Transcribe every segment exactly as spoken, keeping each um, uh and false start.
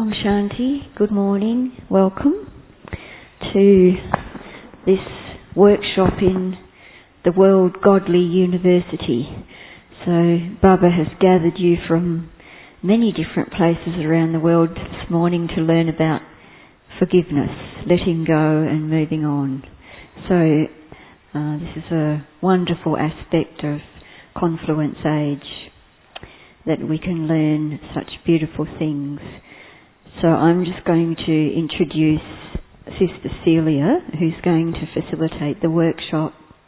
Om Shanti, good morning, welcome to this workshop in the World Godly University. So Baba has gathered you from many different places around the world this morning to learn about forgiveness, letting go and moving on. So uh, this is a wonderful aspect of Confluence Age, that we can learn such beautiful things. So I'm just going to introduce Sister Celia, who's going to facilitate the workshop.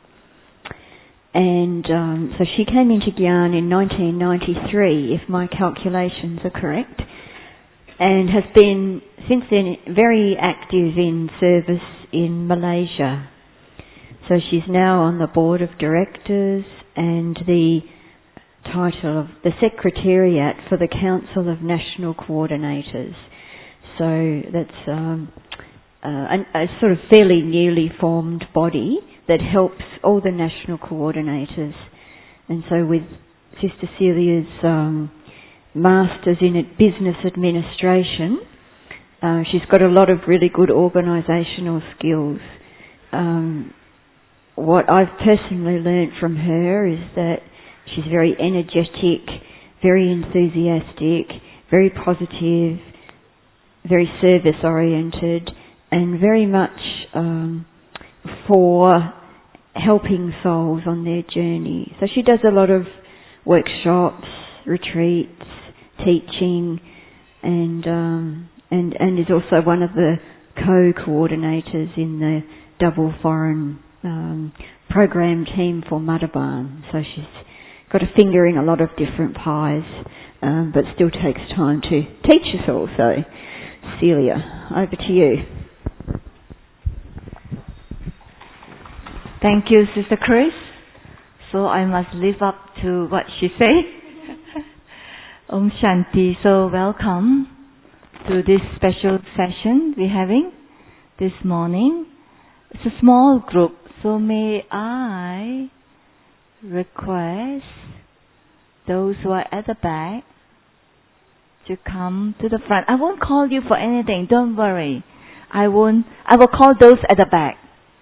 And um, so she came into Gyan in nineteen ninety-three, if my calculations are correct, and has been since then very active in service in Malaysia. So she's now on the board of directors and the title of the Secretariat for the Council of National Coordinators. So that's um, uh, a, a sort of fairly newly formed body that helps all the national coordinators. And so with Sister Celia's um, Masters in Business Administration, uh, she's got a lot of really good organisational skills. Um, what I've personally learnt from her is that she's very energetic, very enthusiastic, very positive, very service-oriented, and very much um, for helping souls on their journey. So she does a lot of workshops, retreats, teaching, and um, and and is also one of the co-coordinators in the Double Foreign um, program team for Madhaban. So she's got a finger in a lot of different pies, um, but still takes time to teach us all. So, Celia, over to you. Thank you, Sister Chris. So I must live up to what she said. Om Shanti. So welcome to this special session we're having this morning. It's a small group, so may I request those who are at the back to come to the front. I won't call you for anything, don't worry. I won't, I will call those at the back.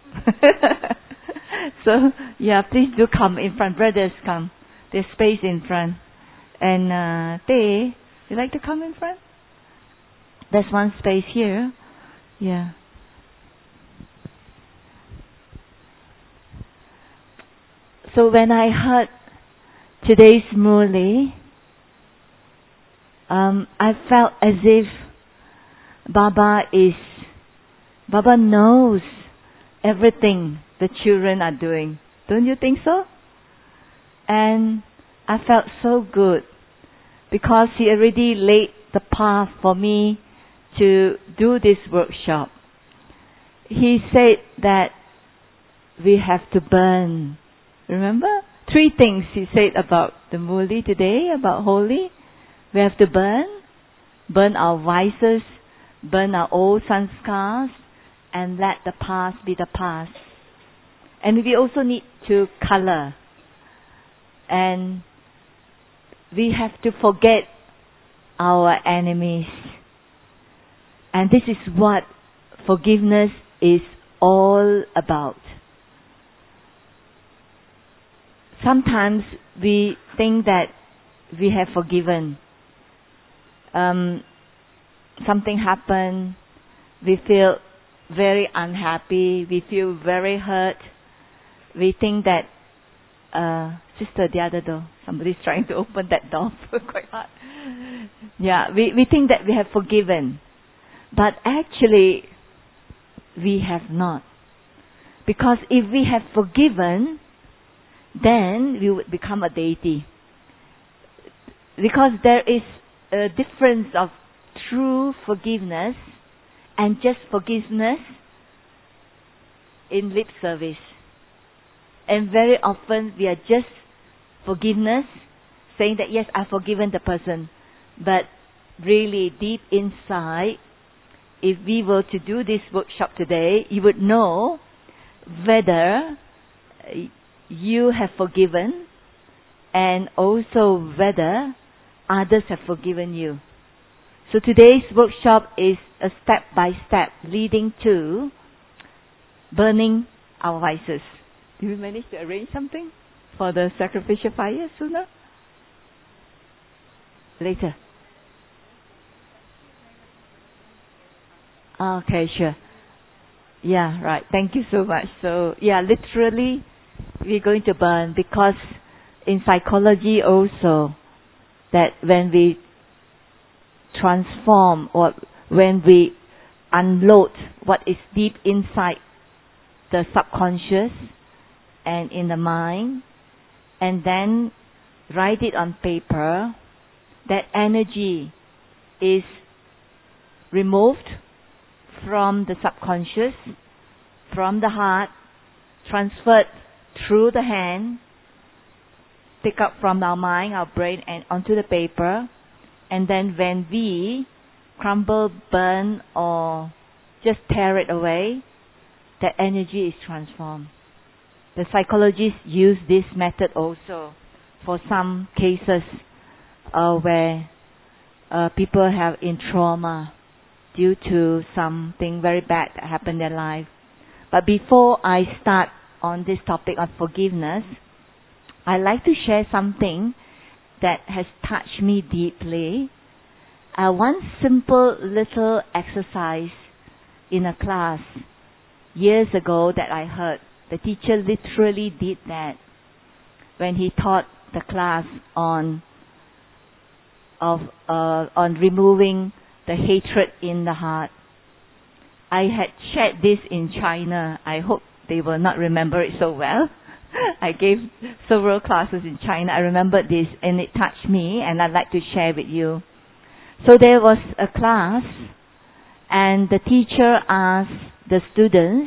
So, yeah, please do come in front. Brothers, come. There's space in front. And, uh, Tay, you like to come in front? There's one space here. Yeah. So when I heard today's Murli, um, I felt as if Baba is, Baba knows everything the children are doing. Don't you think so? And I felt so good because he already laid the path for me to do this workshop. He said that we have to burn. Remember? Three things he said about the Murli today, about Holy. We have to burn, burn our vices, burn our old sanskars, and let the past be the past. And we also need to color. And we have to forget our enemies. And this is what forgiveness is all about. Sometimes we think that we have forgiven. Um, something happened, we feel very unhappy, we feel very hurt. We think that, uh, sister, the other door, somebody's trying to open that door quite hard. Yeah, we, we think that we have forgiven. But actually, we have not. Because if we have forgiven, then we would become a deity. Because there is a difference of true forgiveness and just forgiveness in lip service. And very often we are just forgiveness, saying that yes, I've forgiven the person. But really deep inside, if we were to do this workshop today, you would know whether you have forgiven and also whether others have forgiven you. So today's workshop is a step-by-step leading to burning our vices. Did we manage to arrange something for the sacrificial fire sooner? Later. Okay, sure. Yeah, right. Thank you so much. So, yeah, literally, we're going to burn, because in psychology also, that when we transform or when we unload what is deep inside the subconscious and in the mind, and then write it on paper, that energy is removed from the subconscious, from the heart, transferred through the hand, pick up from our mind, our brain, and onto the paper. And then when we crumble, burn, or just tear it away, that energy is transformed. The psychologists use this method also for some cases uh, where uh, people have in trauma due to something very bad that happened in their life. But before I start on this topic of forgiveness, I'd like to share something that has touched me deeply. Uh, one simple little exercise in a class years ago that I heard. The teacher literally did that when he taught the class on of uh, on removing the hatred in the heart. I had shared this in China. I hope they will not remember it so well. I gave several classes in China. I remember this and it touched me, and I'd like to share with you. So there was a class, and the teacher asked the students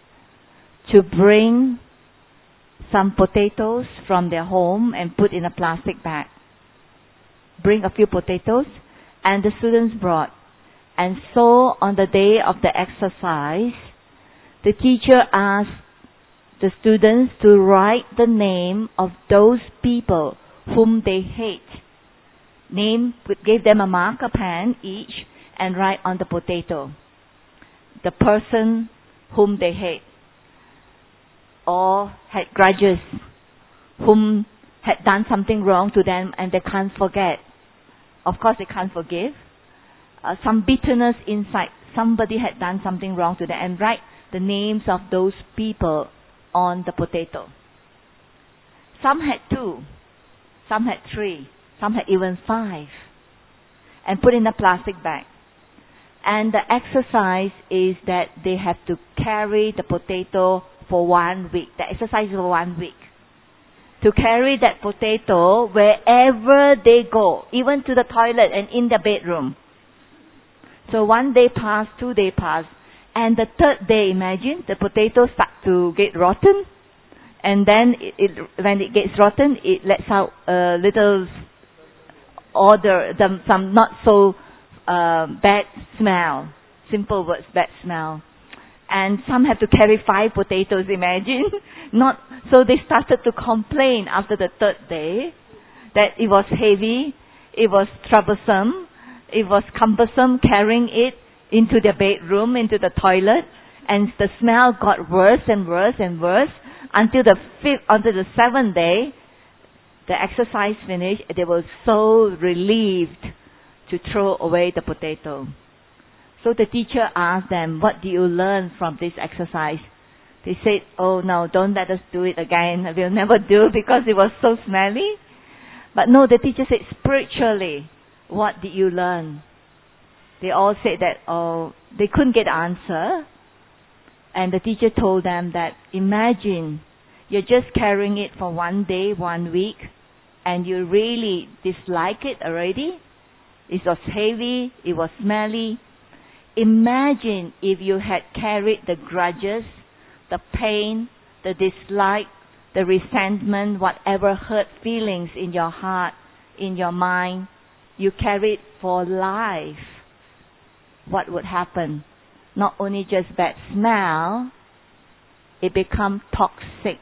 to bring some potatoes from their home and put in a plastic bag. Bring a few potatoes, and the students brought. And so on the day of the exercise, the teacher asked the students to write the name of those people whom they hate. Name, gave them a marker pen each, and write on the potato the person whom they hate, or had grudges, whom had done something wrong to them and they can't forget. Of course they can't forgive. Uh, some bitterness inside. Somebody had done something wrong to them, and write the names of those people on the potato. Some had two, some had three, some had even five, and put in a plastic bag. And the exercise is that they have to carry the potato for one week. The exercise is for one week. To carry that potato wherever they go, even to the toilet and in the bedroom. So one day passed, two days passed, and the third day, imagine, the potato start to get rotten, and then it, it, when it gets rotten, it lets out a little odor, some, some not so uh, bad smell. Simple words, bad smell. And some have to carry five potatoes, imagine. Not so they started to complain after the third day that it was heavy, it was troublesome, it was cumbersome carrying it into their bedroom, into the toilet, and the smell got worse and worse and worse until the fifth, until the seventh day, the exercise finished. They were so relieved to throw away the potato. So the teacher asked them, "What do you learn from this exercise?" They said, "Oh no, don't let us do it again. We'll never do it because it was so smelly." But no, the teacher said, "Spiritually, what did you learn?" They all said that, oh, they couldn't get an answer. And the teacher told them that, imagine you're just carrying it for one day, one week, and you really dislike it already. It was heavy, it was smelly. Imagine if you had carried the grudges, the pain, the dislike, the resentment, whatever hurt feelings in your heart, in your mind, you carried for life. What would happen? Not only just bad smell, it becomes toxic.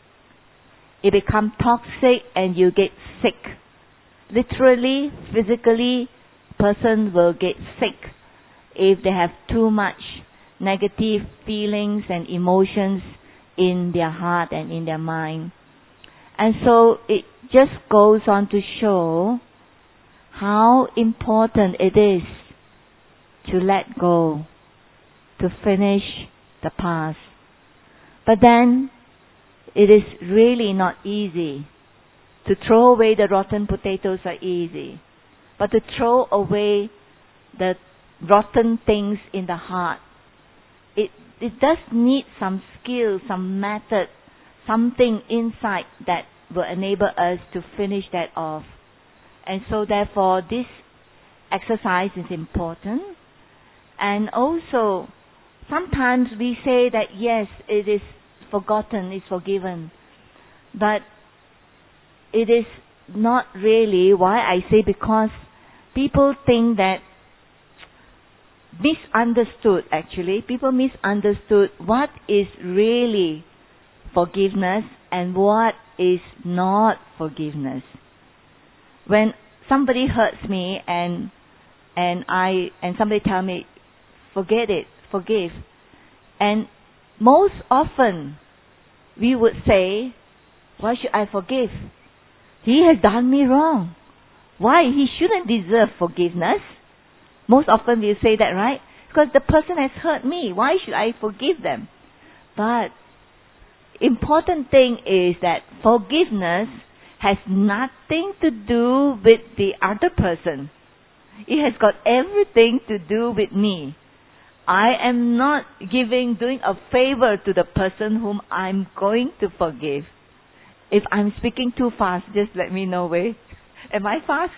It becomes toxic and you get sick. Literally, physically, person will get sick if they have too much negative feelings and emotions in their heart and in their mind. And so it just goes on to show how important it is to let go, to finish the past. But then it is really not easy. To throw away the rotten potatoes are easy. But to throw away the rotten things in the heart, it, it does need some skill, some method, something inside that will enable us to finish that off. And so therefore this exercise is important. And also, sometimes we say that yes, it is forgotten, it's forgiven. But it is not really. Why I say? Because people think that misunderstood actually. People misunderstood what is really forgiveness and what is not forgiveness. When somebody hurts me and and I and somebody tell me, forget it, forgive. And most often we would say, why should I forgive? He has done me wrong. Why? He shouldn't deserve forgiveness. Most often we say that, right? Because the person has hurt me. Why should I forgive them? But important thing is that forgiveness has nothing to do with the other person. It has got everything to do with me. I am not giving, doing a favor to the person whom I'm going to forgive. If I'm speaking too fast, just let me know, wait. Am I fast?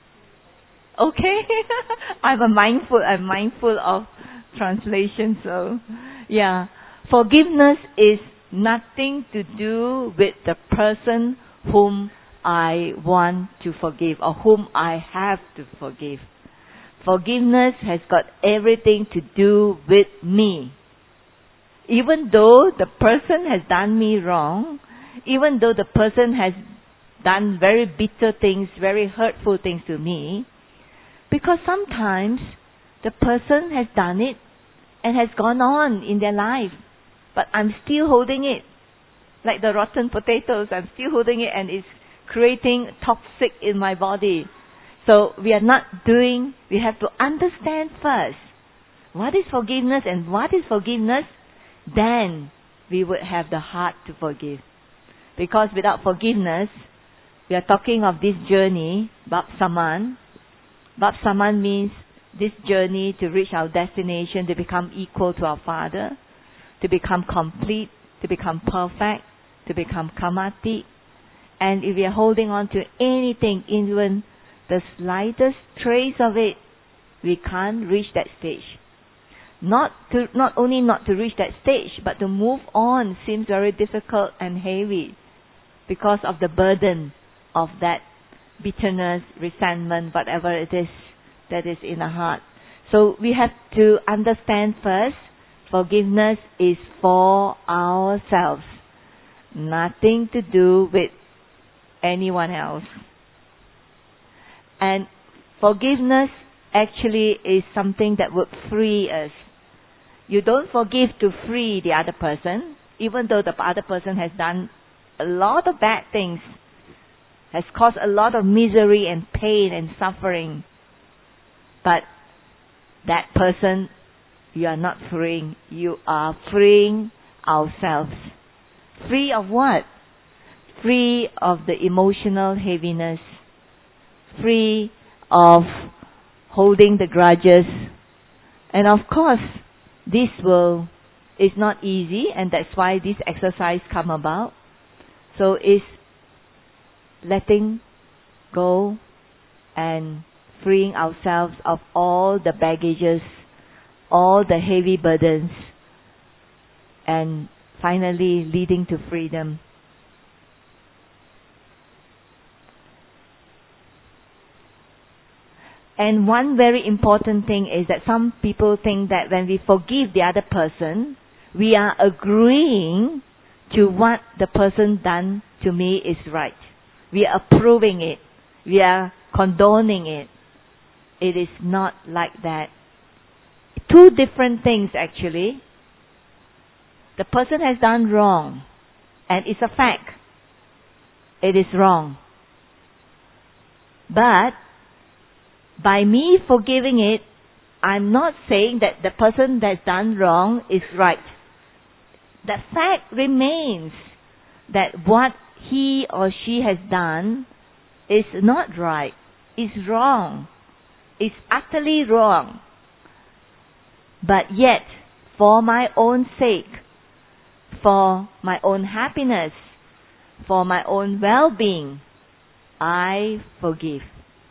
Okay. I'm a mindful, I'm mindful of translation, so yeah. Forgiveness is nothing to do with the person whom I want to forgive or whom I have to forgive. Forgiveness has got everything to do with me. Even though the person has done me wrong, even though the person has done very bitter things, very hurtful things to me, because sometimes the person has done it and has gone on in their life, but I'm still holding it. Like the rotten potatoes, I'm still holding it and it's creating toxic in my body. So we are not doing, we have to understand first what is forgiveness and what is forgiveness, then we would have the heart to forgive. Because without forgiveness, we are talking of this journey, Bab Saman. Bab Saman means this journey to reach our destination, to become equal to our Father, to become complete, to become perfect, to become Kamati. And if we are holding on to anything, even the slightest trace of it, we can't reach that stage. Not to, not only not to reach that stage, but to move on seems very difficult and heavy because of the burden of that bitterness, resentment, whatever it is that is in the heart. So we have to understand first, forgiveness is for ourselves. Nothing to do with anyone else. And forgiveness actually is something that would free us. You don't forgive to free the other person, even though the other person has done a lot of bad things, has caused a lot of misery and pain and suffering. But that person, you are not freeing. You are freeing ourselves. Free of what? Free of the emotional heaviness. Free of holding the grudges. And of course, this will is not easy, and that's why this exercise come about. So it's letting go and freeing ourselves of all the baggages, all the heavy burdens, and finally leading to freedom. And one very important thing is that some people think that when we forgive the other person, we are agreeing to what the person done to me is right. We are approving it. We are condoning it. it is not like that. Two different things actually. The person has done wrong, and it's a fact. It is wrong. But by me forgiving it, I'm not saying that the person that's done wrong is right. The fact remains that what he or she has done is not right, is wrong, is utterly wrong. But yet, for my own sake, for my own happiness, for my own well-being, I forgive.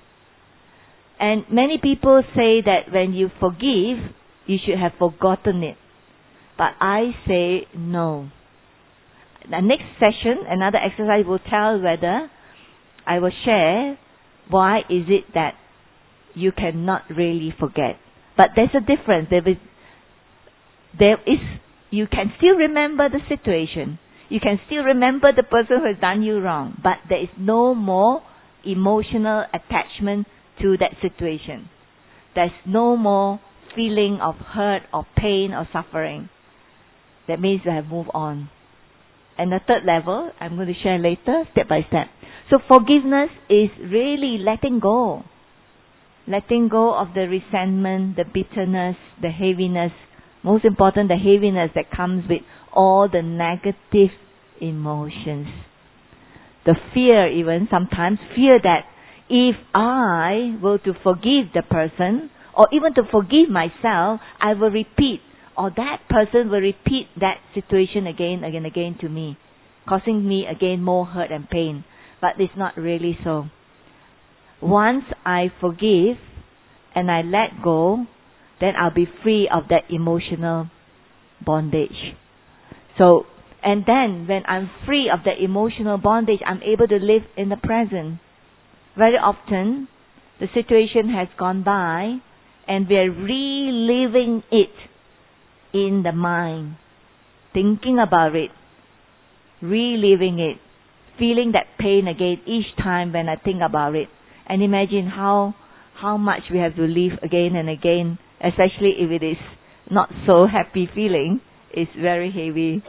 And many people say that when you forgive, you should have forgotten it. But I say no. The next session, another exercise will tell whether I will share why is it that you cannot really forget. But there's a difference. There is, there is, you can still remember the situation. You can still remember the person who has done you wrong. But there is no more emotional attachment to that situation. There's no more feeling of hurt or pain or suffering. That means you have moved on. And the third level, I'm going to share later, step by step. So forgiveness is really letting go. Letting go of the resentment, the bitterness, the heaviness. Most important, the heaviness that comes with all the negative emotions. The fear even, sometimes fear that if I were to forgive the person, or even to forgive myself, I will repeat, or that person will repeat that situation again and again to me, causing me again more hurt and pain. But it's not really so. Once I forgive and I let go, then I'll be free of that emotional bondage. So, and then when I'm free of that emotional bondage, I'm able to live in the present. Very often, the situation has gone by and we are reliving it in the mind, thinking about it, reliving it, feeling that pain again each time when I think about it. And imagine how how much we have to live again and again, especially if it is not so happy feeling. It's very heavy.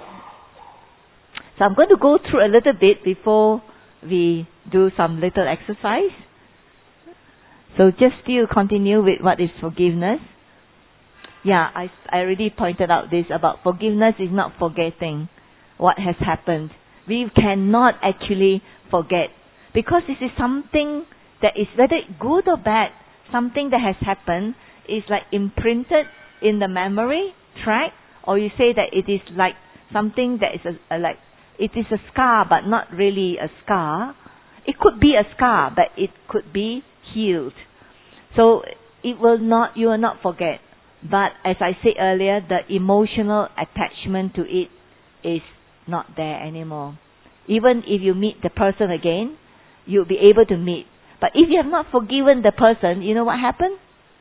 So I'm going to go through a little bit before we do some little exercise. So just still continue with what is forgiveness. Yeah, I, I already pointed out this about forgiveness is not forgetting what has happened. We cannot actually forget, because this is something that is, whether good or bad, something that has happened is like imprinted in the memory track, or you say that it is like something that is a, a, like, it is a scar but not really a scar. It could be a scar, but it could be healed. So it will not, you will not forget. But as I said earlier, the emotional attachment to it is not there anymore. Even if you meet the person again, you'll be able to meet. But if you have not forgiven the person, you know what happened?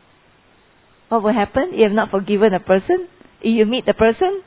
What will happen? You have not forgiven a person. If you meet the person,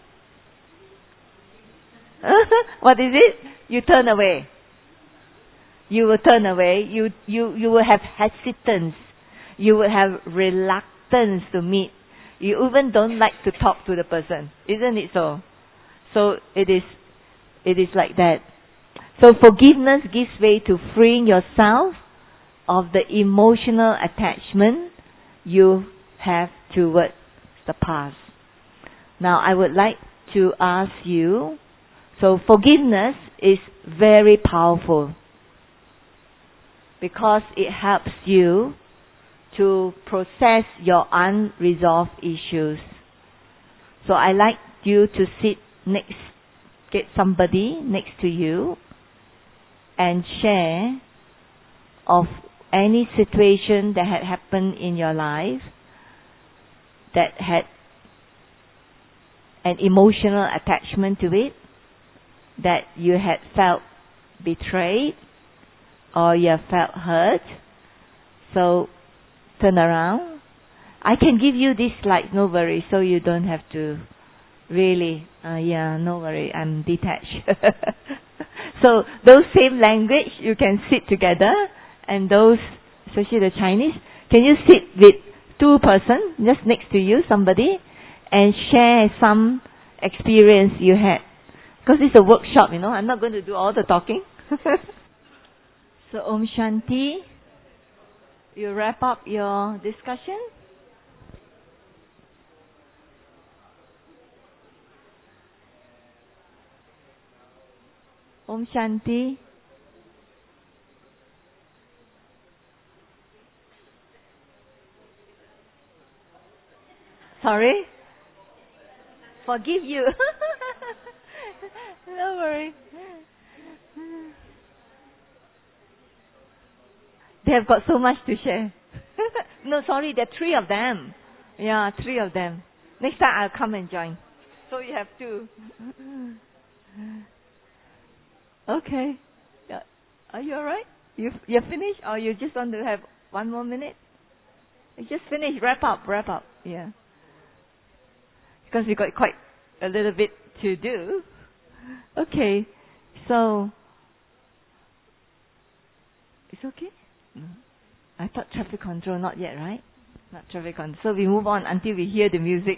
what is it? You turn away. You will turn away. You you you will have hesitance. You will have reluctance to meet. You even don't like to talk to the person, isn't it so? So it is, it is like that. So forgiveness gives way to freeing yourself of the emotional attachment you have towards the past. Now I would like to ask you, so forgiveness is very powerful because it helps you to process your unresolved issues. So I like you to sit next, get somebody next to you and share of any situation that had happened in your life that had an emotional attachment to it, that you had felt betrayed or you have felt hurt. So turn around. I can give you this slide, no worry, so you don't have to really, uh, yeah, no worry, I'm detached. So those same language, you can sit together, and those, especially the Chinese, Can you sit with two person just next to you, somebody, and share some experience you had? Because it's a workshop, you know. I'm not going to do all the talking. So Om Shanti. You wrap up your discussion. Om Shanti. Sorry? Forgive you. Don't worry. They have got so much to share. No, sorry, there are three of them. Yeah, three of them. Next time I'll come and join. So you have two. Okay. Yeah. Are you alright? You you're finished, or you just want to have one more minute? You just finish. Wrap up. Wrap up. Yeah. Because we got quite a little bit to do. Okay. So it's okay. No. I thought traffic control, not yet, right? Not traffic control. So we move on until we hear the music.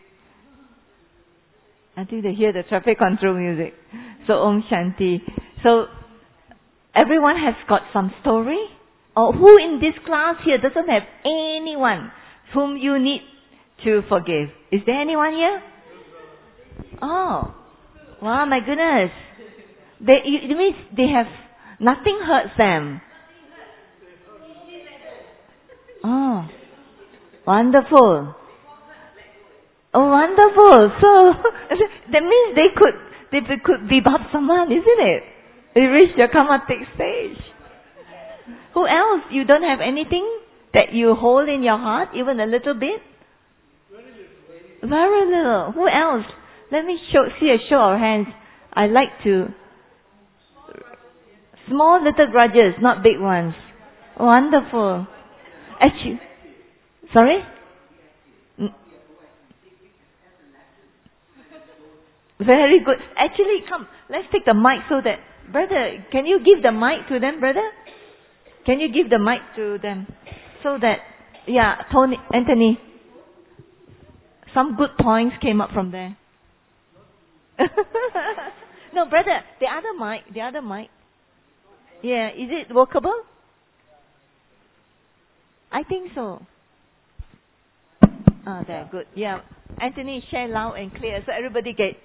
Until they hear the traffic control music. So Om Shanti. So everyone has got some story? Or who in this class here doesn't have anyone whom you need to forgive? Is there anyone here? Oh. Wow, my goodness. They, it means they have, nothing hurts them. Oh, wonderful. Oh, wonderful. So, that means they could, they could bebop someone, isn't it? They reach the karmatic stage. Who else? You don't have anything that you hold in your heart, even a little bit? Very little. Who else? Let me show, see a show of hands. I like to, small little grudges, not big ones. Wonderful. Actually, sorry? Very good. Actually, come, let's take the mic so that, brother, can you give the mic to them, brother? Can you give the mic to them? So that, yeah, Tony, Anthony, some good points came up from there. No, brother, the other mic, the other mic. Yeah, is it workable? I think so. Ah, there, good. Yeah. Anthony, share loud and clear so everybody get.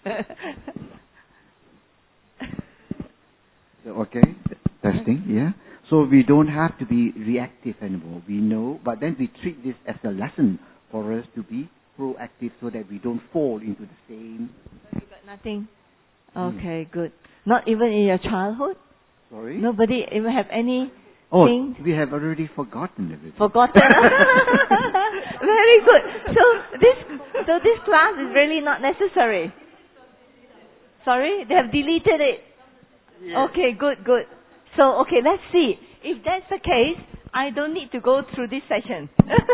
Okay, testing, yeah. So we don't have to be reactive anymore. We know, but then we treat this as a lesson for us to be proactive so that we don't fall into the same. You got nothing? Okay, mm. Good. Not even in your childhood? Sorry? Nobody even have any... Oh, thing? We have already forgotten everything. Forgotten? Very good. So this, so this class is really not necessary. Sorry? They have deleted it. Yes. Okay, good, good. So, okay, let's see. If that's the case, I don't need to go through this session.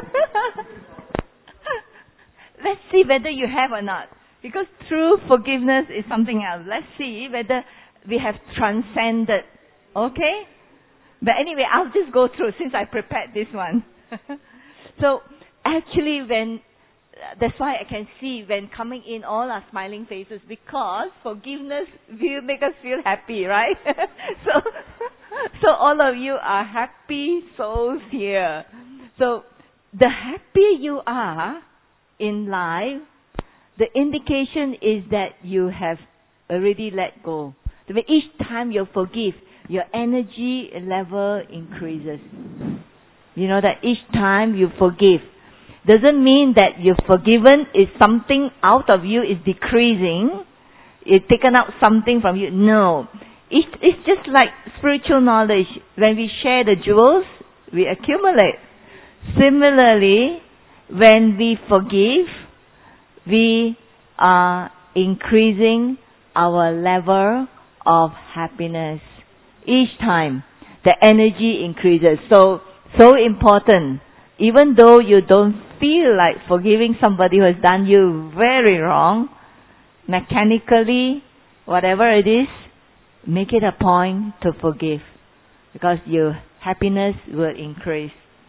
Let's see whether you have or not. Because true forgiveness is something else. Let's see whether we have transcended. Okay? But anyway, I'll just go through since I prepared this one. So, actually when, that's why I can see when coming in all our smiling faces, because forgiveness will make us feel happy, right? so, so all of you are happy souls here. So, the happier you are in life, the indication is that you have already let go. I mean, each time you forgive, your energy level increases. You know that each time you forgive, doesn't mean that you've forgiven is something out of you is decreasing. It's taken out something from you. No. It, it's just like spiritual knowledge. When we share the jewels, we accumulate. Similarly, when we forgive, we are increasing our level of happiness. Each time, the energy increases. So, so important. Even though you don't feel like forgiving somebody who has done you very wrong, mechanically, whatever it is, make it a point to forgive. Because your happiness will increase.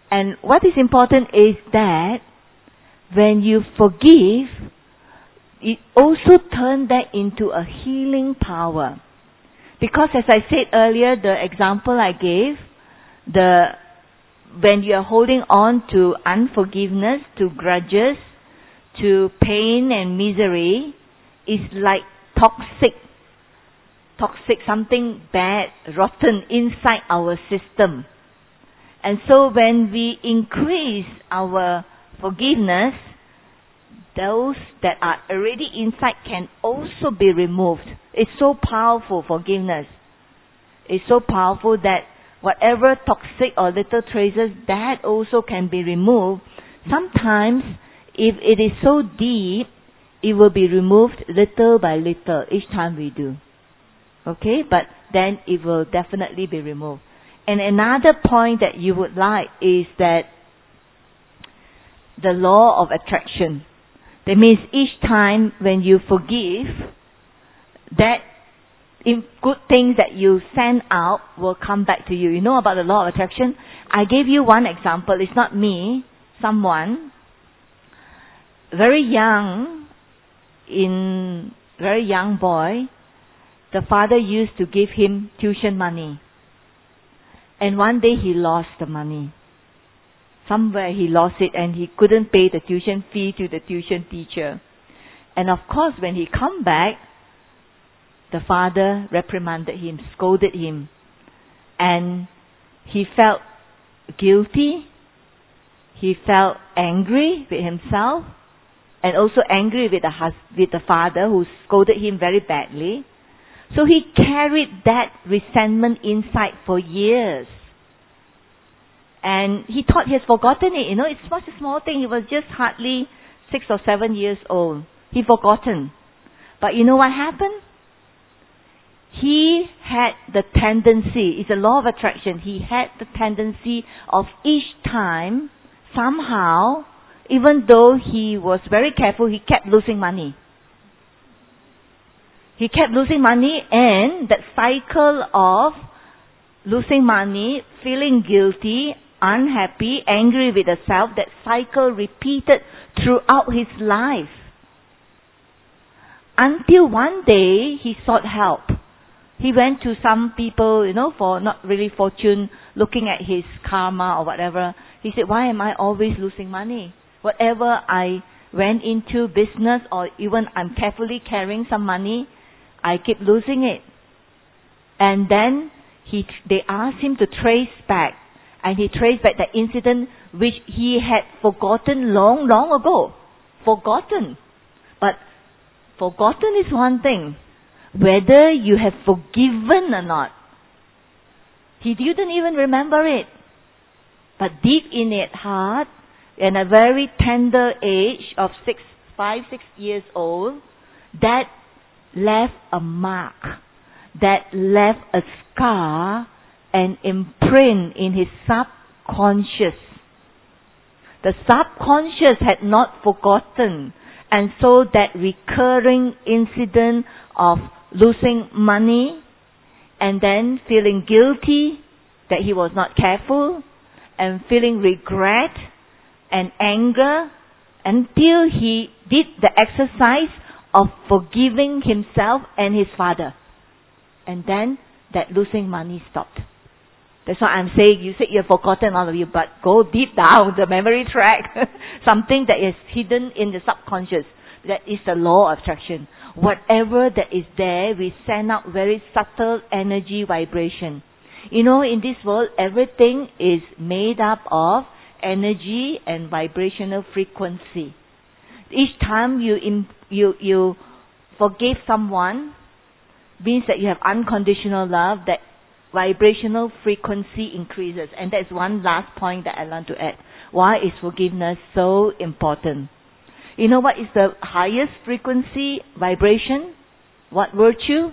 And what is important is that when you forgive, it also turns that into a healing power. Because as I said earlier, the example I gave, the when you are holding on to unforgiveness, to grudges, to pain and misery, is like toxic, toxic, something bad, rotten inside our system. And so when we increase our forgiveness, those that are already inside can also be removed. It's so powerful, forgiveness. It's so powerful that whatever toxic or little traces, that also can be removed. Sometimes, if it is so deep, it will be removed little by little each time we do. Okay? But then it will definitely be removed. And another point that you would like is that the law of attraction. That means each time when you forgive, that in good things that you send out will come back to you. You know about the law of attraction? I gave you one example. It's not me. Someone very young, in very young boy, the father used to give him tuition money. And one day he lost the money. Somewhere he lost it and he couldn't pay the tuition fee to the tuition teacher. And of course when he come back, the father reprimanded him, scolded him. And he felt guilty. He felt angry with himself. And also angry with the hus- with the father who scolded him very badly. So he carried that resentment inside for years. And he thought he has forgotten it. You know, it's such a small thing. He was just hardly six or seven years old. He forgotten. But you know what happened? He had the tendency, it's a law of attraction, he had the tendency of each time, somehow, even though he was very careful, he kept losing money. He kept losing money, and that cycle of losing money, feeling guilty, unhappy, angry with himself, that cycle repeated throughout his life. Until one day he sought help. He went to some people, you know, for not really fortune, looking at his karma or whatever. He said, why am I always losing money? Whatever I went into business or even I'm carefully carrying some money, I keep losing it. And then he, they asked him to trace back. And he traced back the incident which he had forgotten long, long ago. Forgotten. But forgotten is one thing. Whether you have forgiven or not, he didn't even remember it. But deep in his heart, in a very tender age of six, five, six years old, that left a mark, that left a scar, an imprint in his subconscious. The subconscious had not forgotten, and so that recurring incident of losing money and then feeling guilty that he was not careful and feeling regret and anger until he did the exercise of forgiving himself and his father. And then that losing money stopped. That's what I'm saying. You said you've forgotten, all of you, but go deep down the memory track. Something that is hidden in the subconscious. That is the law of attraction. Whatever that is there, we send out very subtle energy vibration. You know, in this world, everything is made up of energy and vibrational frequency. Each time you in, you you forgive someone, means that you have unconditional love, that vibrational frequency increases. And that's one last point that I want to add. Why is forgiveness so important? You know what is the highest frequency vibration? What virtue?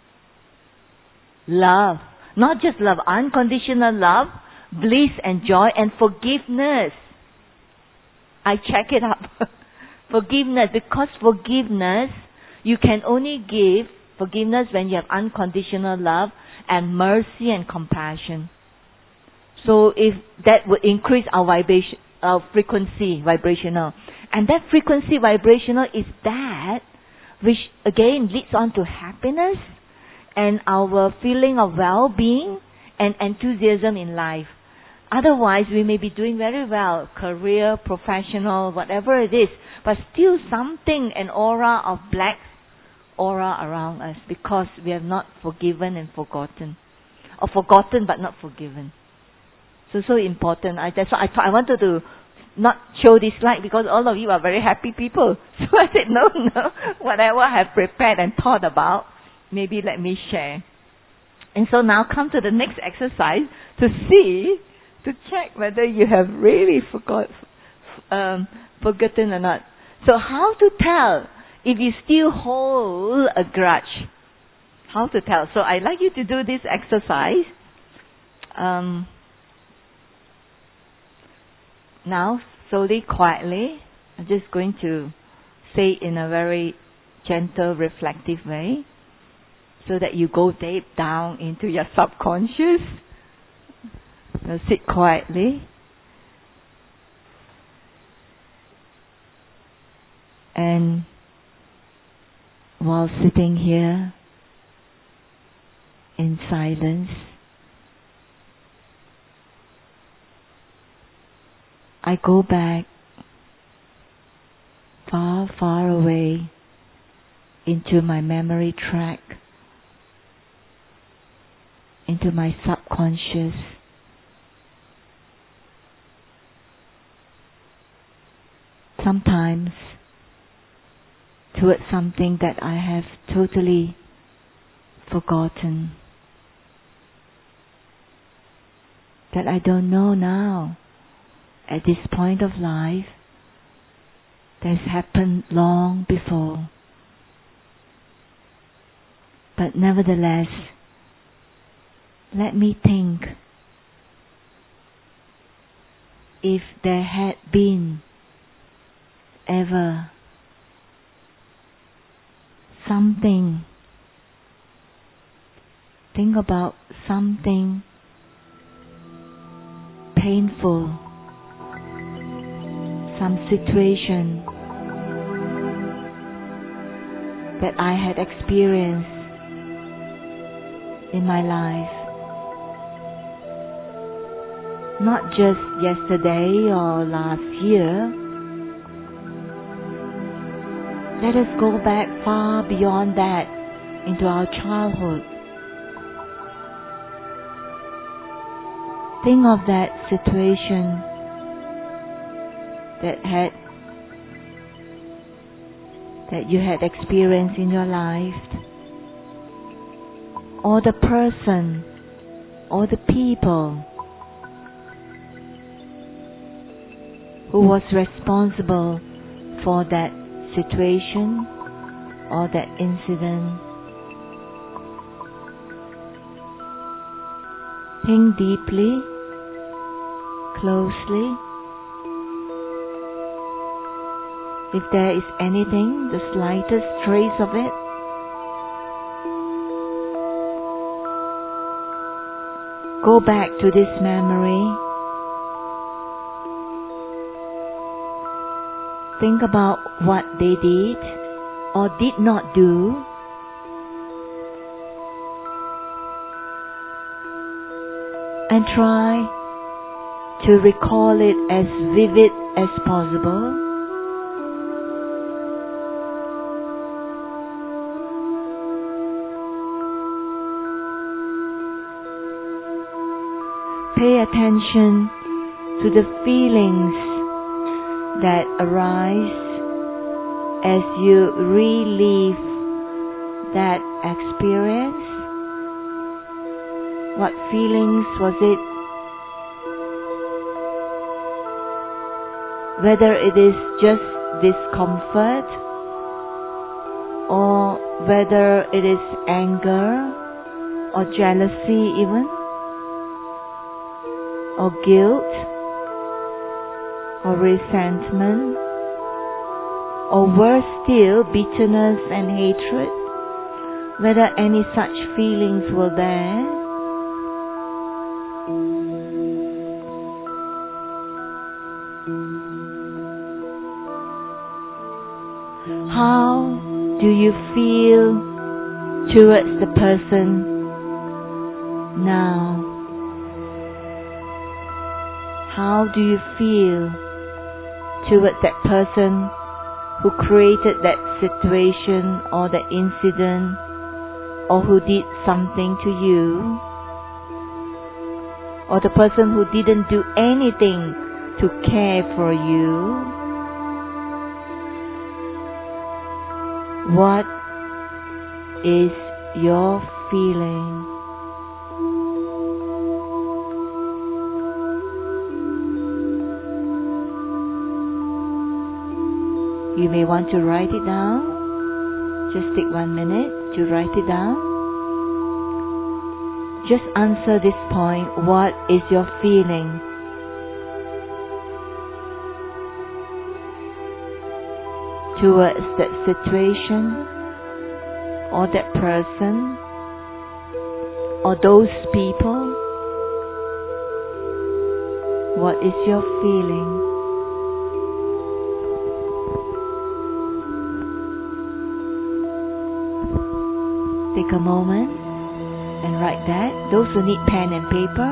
Love. Not just love, unconditional love, bliss and joy and forgiveness. I check it up. Forgiveness, because forgiveness, you can only give forgiveness when you have unconditional love and mercy and compassion. So if that would increase our vibration, our frequency, vibrational. And that frequency vibrational is that which again leads on to happiness and our feeling of well-being and enthusiasm in life. Otherwise, we may be doing very well, career, professional, whatever it is, but still something, an aura of black aura around us because we have not forgiven and forgotten. Or forgotten but not forgiven. So, so important. I, that's why I thought I wanted to not show this slide because all of you are very happy people. So I said, no, no, whatever I have prepared and thought about, maybe let me share. And so now come to the next exercise to see, to check whether you have really forgot, um, forgotten or not. So how to tell if you still hold a grudge? How to tell? So I'd like you to do this exercise. Um, now, slowly, quietly, I'm just going to say in a very gentle, reflective way, so that you go deep down into your subconscious. Now sit quietly. And while sitting here in silence, I go back far, far away into my memory track, into my subconscious. Sometimes towards something that I have totally forgotten, that I don't know now at this point of life, that's happened long before. But nevertheless, let me think if there had been ever something, think about something painful, some situation that I had experienced in my life. Not just yesterday or last year. Let us go back far beyond that into our childhood. Think of that situation that had that you had experienced in your life, or the person, or the people who was responsible for that situation or that incident. Think deeply, closely. If there is anything, the slightest trace of it, go back to this memory. Think about what they did or did not do. And try to recall it as vivid as possible. Pay attention to the feelings that arise as you relive that experience. What feelings was it? Whether it is just discomfort or whether it is anger or jealousy even, or guilt, or resentment, or worse still, bitterness and hatred, whether any such feelings were there. How do you feel towards the person now? How do you feel towards that person who created that situation or that incident, or who did something to you, or the person who didn't do anything to care for you? What is your feeling? You may want to write it down. Just take one minute to write it down. Just answer this point. What is your feeling? Towards that situation, or that person, or those people? What is your feeling? Take a moment and write that. Those who need pen and paper,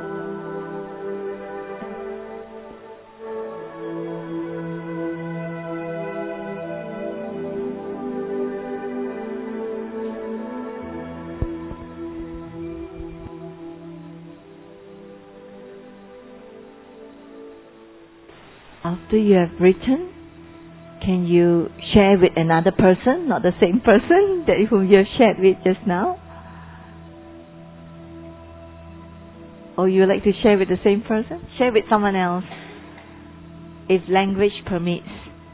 after you have written, can you share with another person, not the same person that whom you have shared with just now? Or you would like to share with the same person? Share with someone else, if language permits.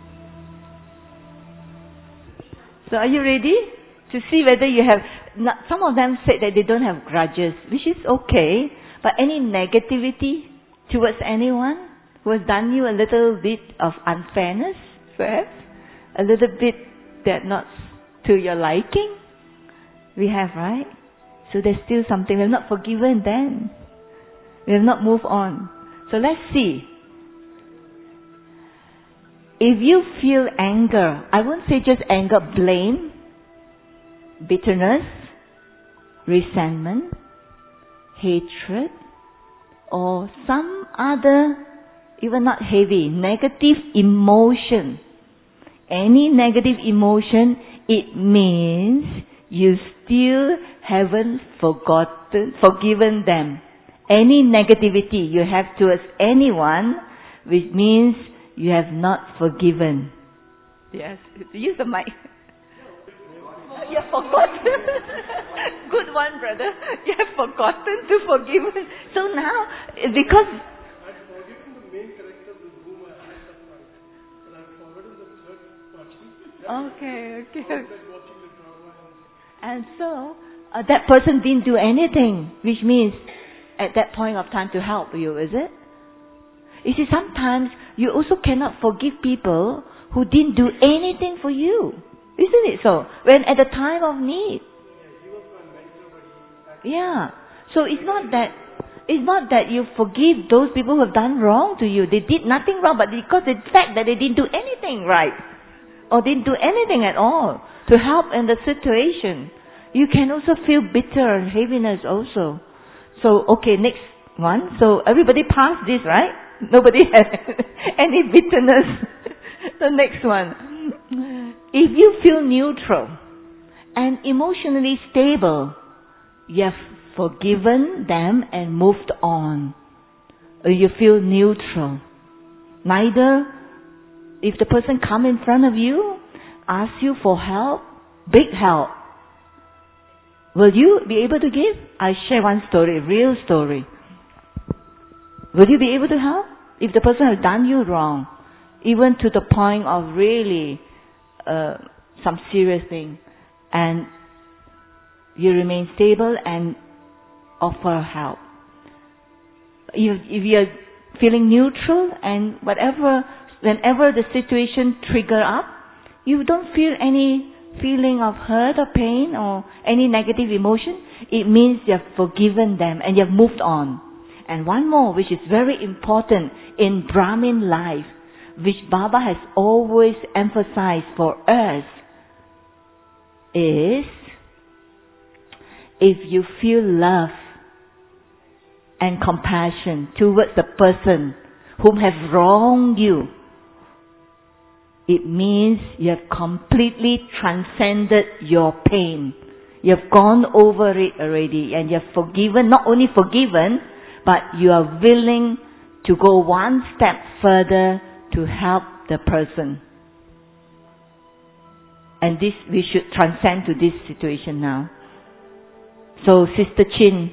So are you ready to see whether you have, not, some of them said that they don't have grudges, which is okay, but any negativity towards anyone who has done you a little bit of unfairness, perhaps a little bit that not to your liking? We have, right? So there's still something. We have not forgiven then. We have not moved on. So let's see. If you feel anger, I won't say just anger, blame, bitterness, resentment, hatred, or some other, even not heavy, negative emotion. Any negative emotion, it means you still haven't forgotten, forgiven them. Any negativity you have towards anyone, which means you have not forgiven. Yes, use the mic. You have forgotten. Good one, brother. You have forgotten to forgive. So now, because Okay, okay. And so, uh, that person didn't do anything, which means at that point of time to help you, is it? You see, sometimes you also cannot forgive people who didn't do anything for you. Isn't it so? When at the time of need. Yeah. So it's not that, it's not that you forgive those people who have done wrong to you. They did nothing wrong, but because the fact that they didn't do anything right, or didn't do anything at all to help in the situation, you can also feel bitter and heaviness also. So, okay, next one. So everybody passed this, right? Nobody has any bitterness. The next one. If you feel neutral and emotionally stable, you have forgiven them and moved on. Or you feel neutral. Neither, if the person come in front of you, ask you for help, big help, will you be able to give? I share one story, real story. Will you be able to help? If the person has done you wrong, even to the point of really uh, some serious thing, and you remain stable and offer help. If, if you are feeling neutral and whatever, whenever the situation trigger up, you don't feel any feeling of hurt or pain or any negative emotion, it means you have forgiven them and you have moved on. And one more, which is very important in Brahmin life, which Baba has always emphasized for us, is if you feel love and compassion towards the person whom have wronged you, it means you have completely transcended your pain. You have gone over it already and you have forgiven, not only forgiven, but you are willing to go one step further to help the person. And this, we should transcend to this situation now. So, Sister Chin,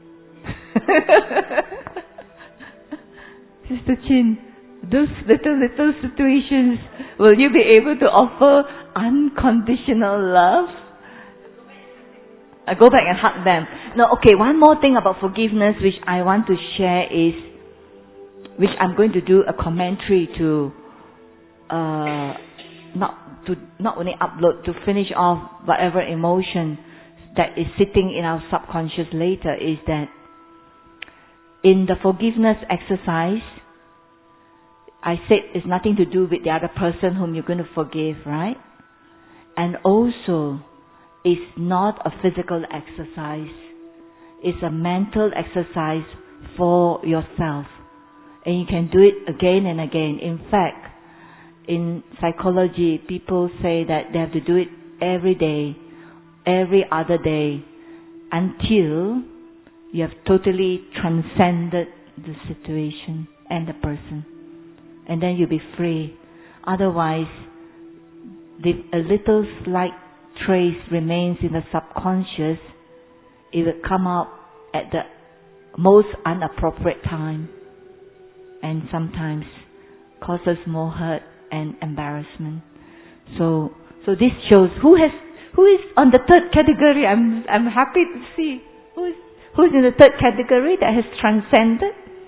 Sister Chin, those little, little situations, will you be able to offer unconditional love? I go back and hug them. No, okay, one more thing about forgiveness which I want to share is, which I'm going to do a commentary to, uh, not to, not only upload, to finish off whatever emotion that is sitting in our subconscious later, is that in the forgiveness exercise, I said it's nothing to do with the other person whom you're going to forgive, right? And also, it's not a physical exercise. It's a mental exercise for yourself. And you can do it again and again. In fact, in psychology, people say that they have to do it every day, every other day, until you have totally transcended the situation and the person. And then you'll be free. Otherwise, if a little slight trace remains in the subconscious, it will come out at the most inappropriate time, and sometimes causes more hurt and embarrassment. So, so this shows who has, who is on the third category. I'm, I'm happy to see who is, who is in the third category that has transcended,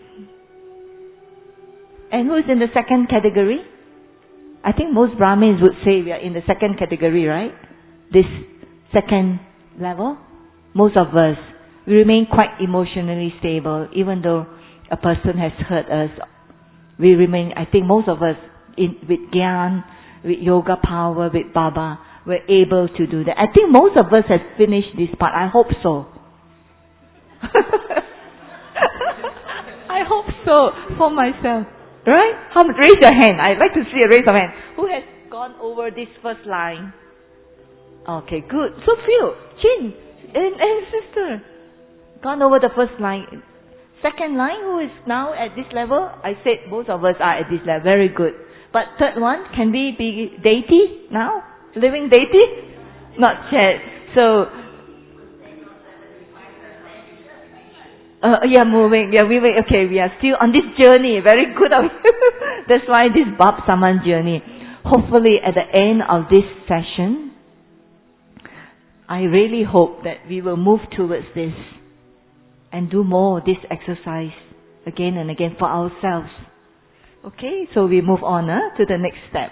and who is in the second category. I think most Brahmins would say we are in the second category, right? This second level. Most of us, we remain quite emotionally stable, even though a person has hurt us. We remain, I think most of us, in, with Gyan, with yoga power, with Baba, we're able to do that. I think most of us have finished this part. I hope so. I hope so for myself. Right? How, raise your hand. I'd like to see a raise of hand. Who has gone over this first line? Okay, good. So few. Chin and, and sister. Gone over the first line. Second line, who is now at this level? I said both of us are at this level. Very good. But third one, can we be deity now? Living deity? Not yet. So, Uh, yeah, moving. Yeah, we were, okay, we are still on this journey. Very good of you. That's why this Bab Saman journey. Hopefully at the end of this session, I really hope that we will move towards this and do more this exercise again and again for ourselves. Okay, so we move on uh, to the next step.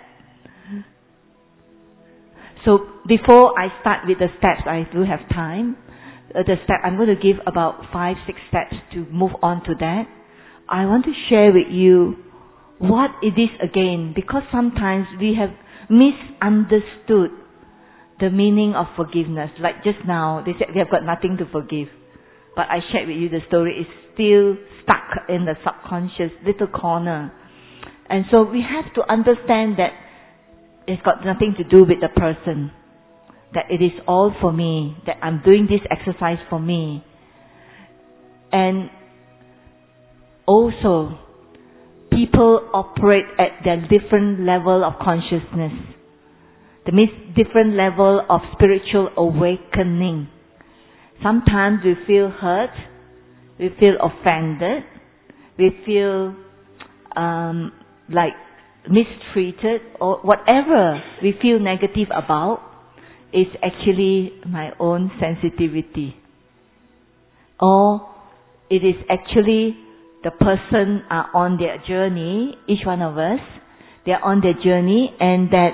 So before I start with the steps, I do have time. Uh, the step, I'm going to give about five, six steps to move on to that. I want to share with you what it is again, because sometimes we have misunderstood the meaning of forgiveness. Like just now, they said we have got nothing to forgive. But I shared with you the story is still stuck in the subconscious little corner. And so we have to understand that it's got nothing to do with the person. That it is all for me, that I'm doing this exercise for me. And also, people operate at their different level of consciousness. That means different level of spiritual awakening. Sometimes we feel hurt, we feel offended, we feel um, like mistreated, or whatever we feel negative about. Is actually my own sensitivity. Or it is actually the person are on their journey, each one of us, they are on their journey, and that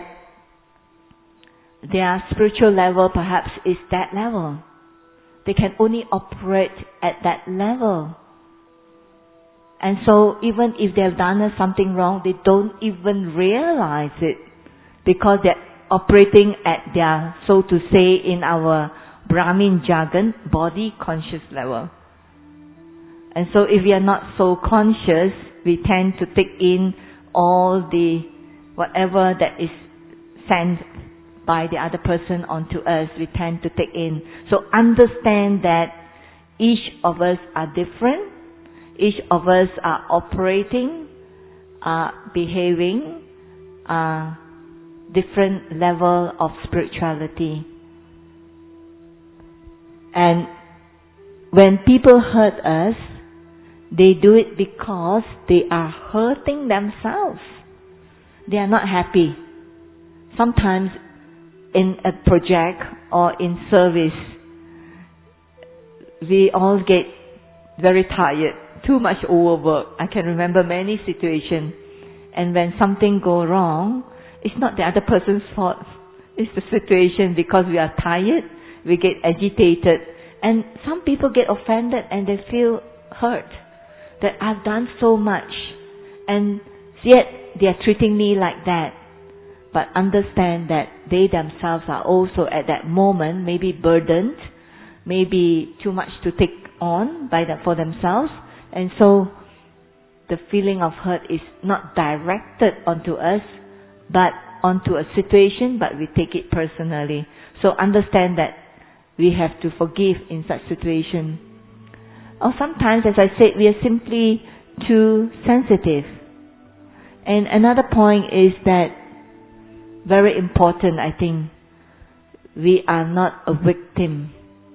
their spiritual level perhaps is that level. They can only operate at that level. And so even if they have done something wrong, they don't even realize it because they're operating at their, so to say, in our Brahmin jargon, body conscious level. And so if we are not so conscious, we tend to take in all the, whatever that is sent by the other person onto us, we tend to take in. So understand that each of us are different. Each of us are operating, are behaving, are different level of spirituality. And when people hurt us, they do it because they are hurting themselves. They are not happy. Sometimes in a project or in service, we all get very tired, too much overwork. I can remember many situations. And when something goes wrong, it's not the other person's fault. It's the situation because we are tired, we get agitated. And some people get offended and they feel hurt that I've done so much and yet they are treating me like that. But understand that they themselves are also at that moment maybe burdened, maybe too much to take on by the, for themselves. And so the feeling of hurt is not directed onto us, but onto a situation, but we take it personally. So understand that we have to forgive in such situation. Or sometimes, as I said, we are simply too sensitive. And another point is that, very important, I think, we are not a victim.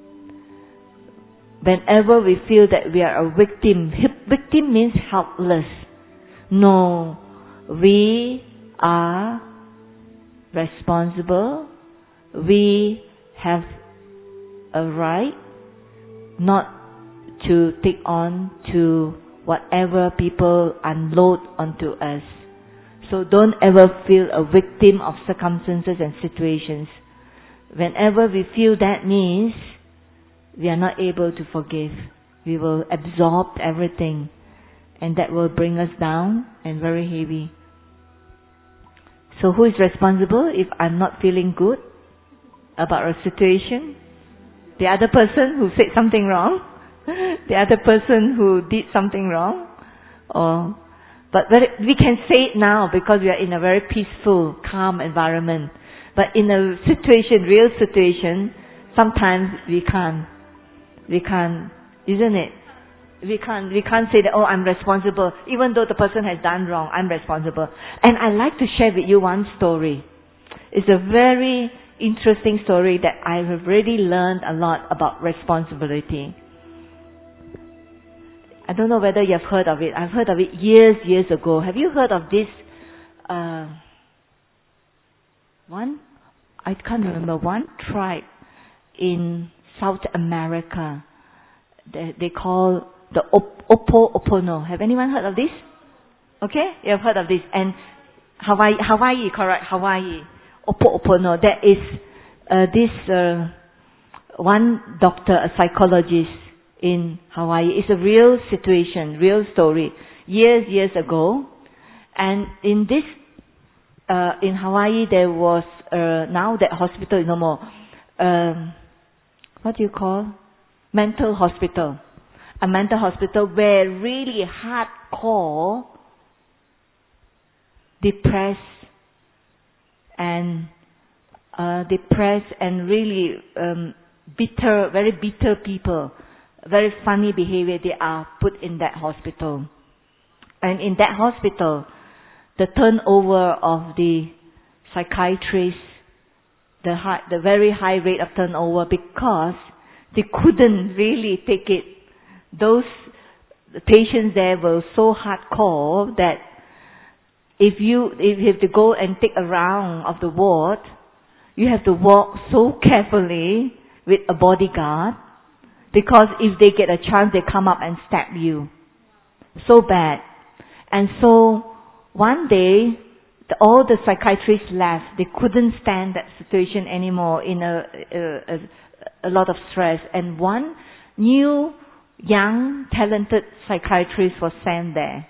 Whenever we feel that we are a victim, victim means helpless. No, we are responsible. We have a right not to take on to whatever people unload onto us. So don't ever feel a victim of circumstances and situations. Whenever we feel that means we are not able to forgive. We will absorb everything and that will bring us down and very heavy. So who is responsible if I'm not feeling good about a situation? The other person who said something wrong? The other person who did something wrong? Or, but very, we can say it now because we are in a very peaceful, calm environment. But in a situation, real situation, sometimes we can't. We can't, isn't it? We can't, we can't say that, oh, I'm responsible. Even though the person has done wrong, I'm responsible. And I'd like to share with you one story. It's a very interesting story that I have really learned a lot about responsibility. I don't know whether you've heard of it. I've heard of it years, years ago. Have you heard of this, uh, one, I can't remember, one tribe in South America. They, they call the Opo'opono. Have anyone heard of this? Okay, you have heard of this. And Hawaii, Hawaii, correct, Hawaii. Opo'opono. There is uh, this uh, one doctor, a psychologist in Hawaii. It's a real situation, real story. Years, years ago. And in this, uh, in Hawaii, there was, uh, now that hospital is no more. Um, what do you call? Mental hospital. A mental hospital where really hardcore, depressed and uh, depressed and really um, bitter, very bitter people, very funny behavior, they are put in that hospital. And in that hospital, the turnover of the psychiatrists, the high, the very high rate of turnover because they couldn't really take it. Those patients there were so hardcore that if you if you have to go and take a round of the ward, you have to walk so carefully with a bodyguard because if they get a chance, they come up and stab you. So bad. And so one day, the, all the psychiatrists left. They couldn't stand that situation anymore in a, a, a, a lot of stress. And one new young, talented psychiatrist was sent there.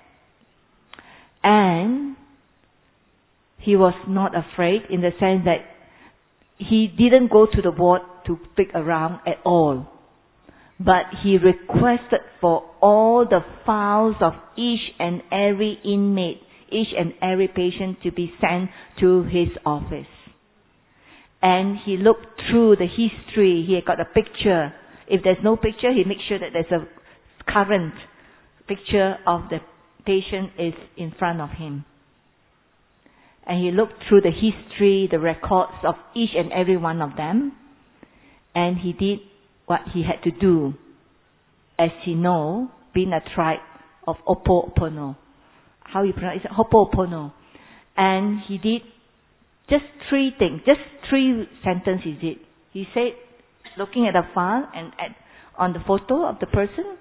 And he was not afraid in the sense that he didn't go to the ward to pick around at all. But he requested for all the files of each and every inmate, each and every patient to be sent to his office. And he looked through the history. He had got a picture. If there's no picture, he makes sure that there's a current picture of the patient is in front of him. And he looked through the history, the records of each and every one of them. And he did what he had to do. As he know, being a tribe of Ho'oponopono. How you pronounce it? Ho'oponopono. And he did just three things, just three sentences he did. He said, looking at the file and at, on the photo of the person,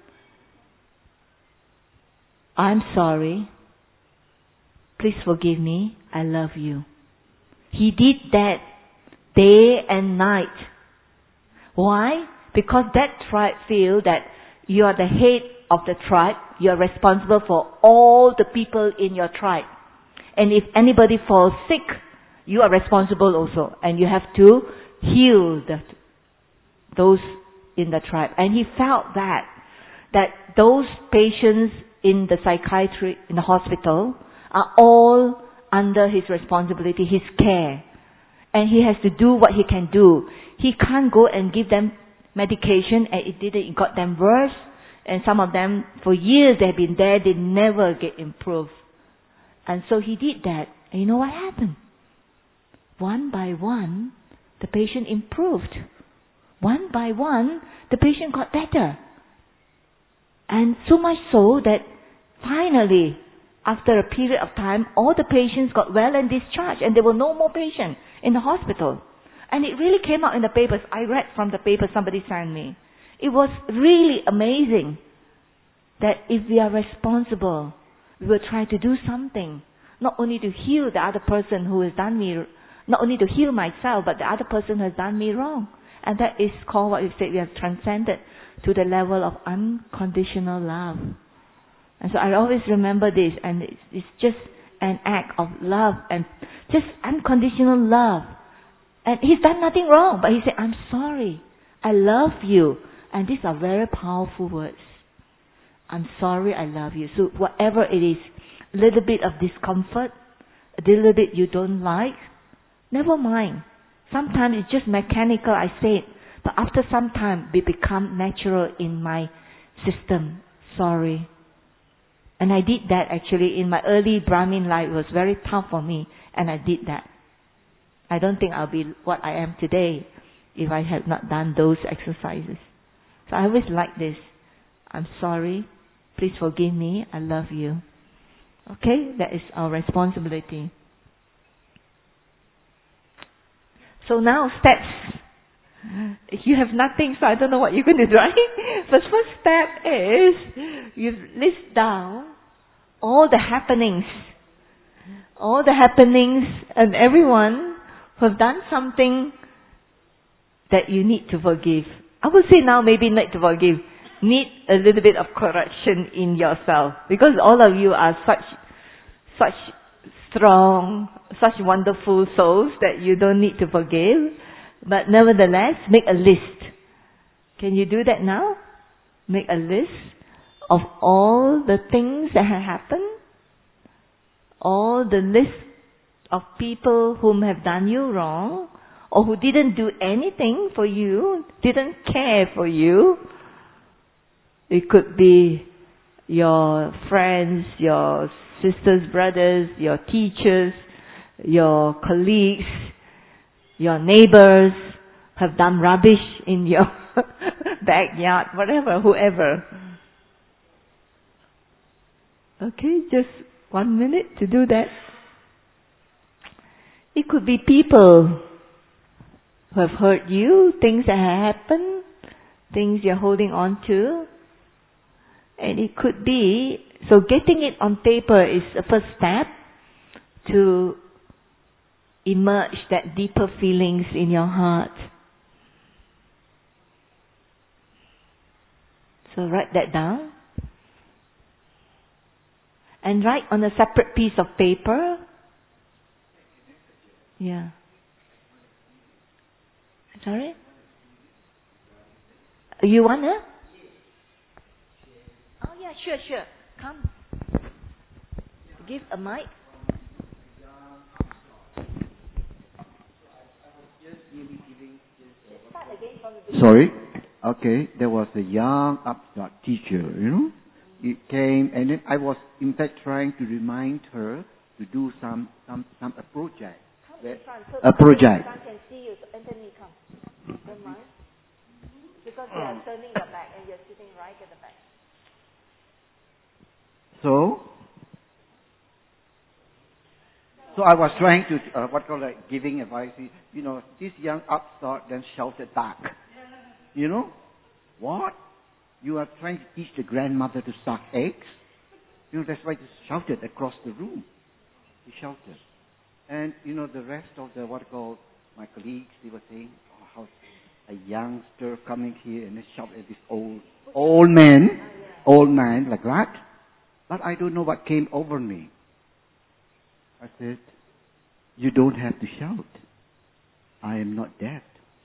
I'm sorry. Please forgive me. I love you. He did that day and night. Why? Because that tribe feel that you are the head of the tribe. You are responsible for all the people in your tribe. And if anybody falls sick, you are responsible also. And you have to heal the, those in the tribe. And he felt that, that those patients in the psychiatry, in the hospital, are all under his responsibility, his care. And he has to do what he can do. He can't go and give them medication, and it didn't, it got them worse. And some of them, for years they've been there, they never get improved. And so he did that. And you know what happened? One by one, the patient improved. One by one, the patient got better. And so much so that finally, after a period of time, all the patients got well and discharged, and there were no more patients in the hospital. And it really came out in the papers. I read from the paper somebody sent me. It was really amazing that if we are responsible, we will try to do something. Not only to heal the other person who has done me, not only to heal myself, but the other person who has done me wrong. And that is called what you said, we have transcended to the level of unconditional love. And so I always remember this, and it's, it's just an act of love, and just unconditional love. And he's done nothing wrong, but he said, I'm sorry, I love you. And these are very powerful words. I'm sorry, I love you. So whatever it is, a little bit of discomfort, a little bit you don't like, never mind. Sometimes it's just mechanical, I say it, but after some time, it becomes natural in my system. Sorry. And I did that actually in my early Brahmin life. It was very tough for me, and I did that. I don't think I'll be what I am today if I had not done those exercises. So I always like this. I'm sorry. Please forgive me. I love you. Okay? That is our responsibility. So now steps. You have nothing, so I don't know what you're going to do, right? The first step is you list down all the happenings. All the happenings and everyone who have done something that you need to forgive. I would say now maybe not to forgive. Need a little bit of correction in yourself. Because all of you are such, such strong, such wonderful souls that you don't need to forgive. But nevertheless, make a list. Can you do that now? Make a list of all the things that have happened. All the list of people whom have done you wrong, or who didn't do anything for you, didn't care for you. It could be your friends, your sisters, brothers, your teachers, your colleagues, your neighbors have done rubbish in your backyard, whatever, whoever. Okay, just one minute to do that. It could be people who have hurt you, things that have happened, things you're holding on to. And it could be, so getting it on paper is the first step to emerge that deeper feelings in your heart. So write that down. And write on a separate piece of paper. Yeah. Sorry? You wanna? Oh yeah, sure, sure. Come. Give a mic. Sorry. Okay, there was a young upstart teacher, you know. It came, and then I was in fact trying to remind her to do some some some a project. Come front, so a project. Can see you. So Anthony, come. Don't mind. Because you are turning your back and you're sitting right at the back. So, so I was trying to uh, what call like giving advice. You know, this young upstart then shouted back. You know, what? You are trying to teach the grandmother to suck eggs? You know, that's why he shouted across the room. He shouted. And, you know, the rest of the, what I call, my colleagues, they were saying, oh, how a youngster coming here and they shout at this old, old man, old man, like that. But I don't know what came over me. I said, you don't have to shout. I am not deaf.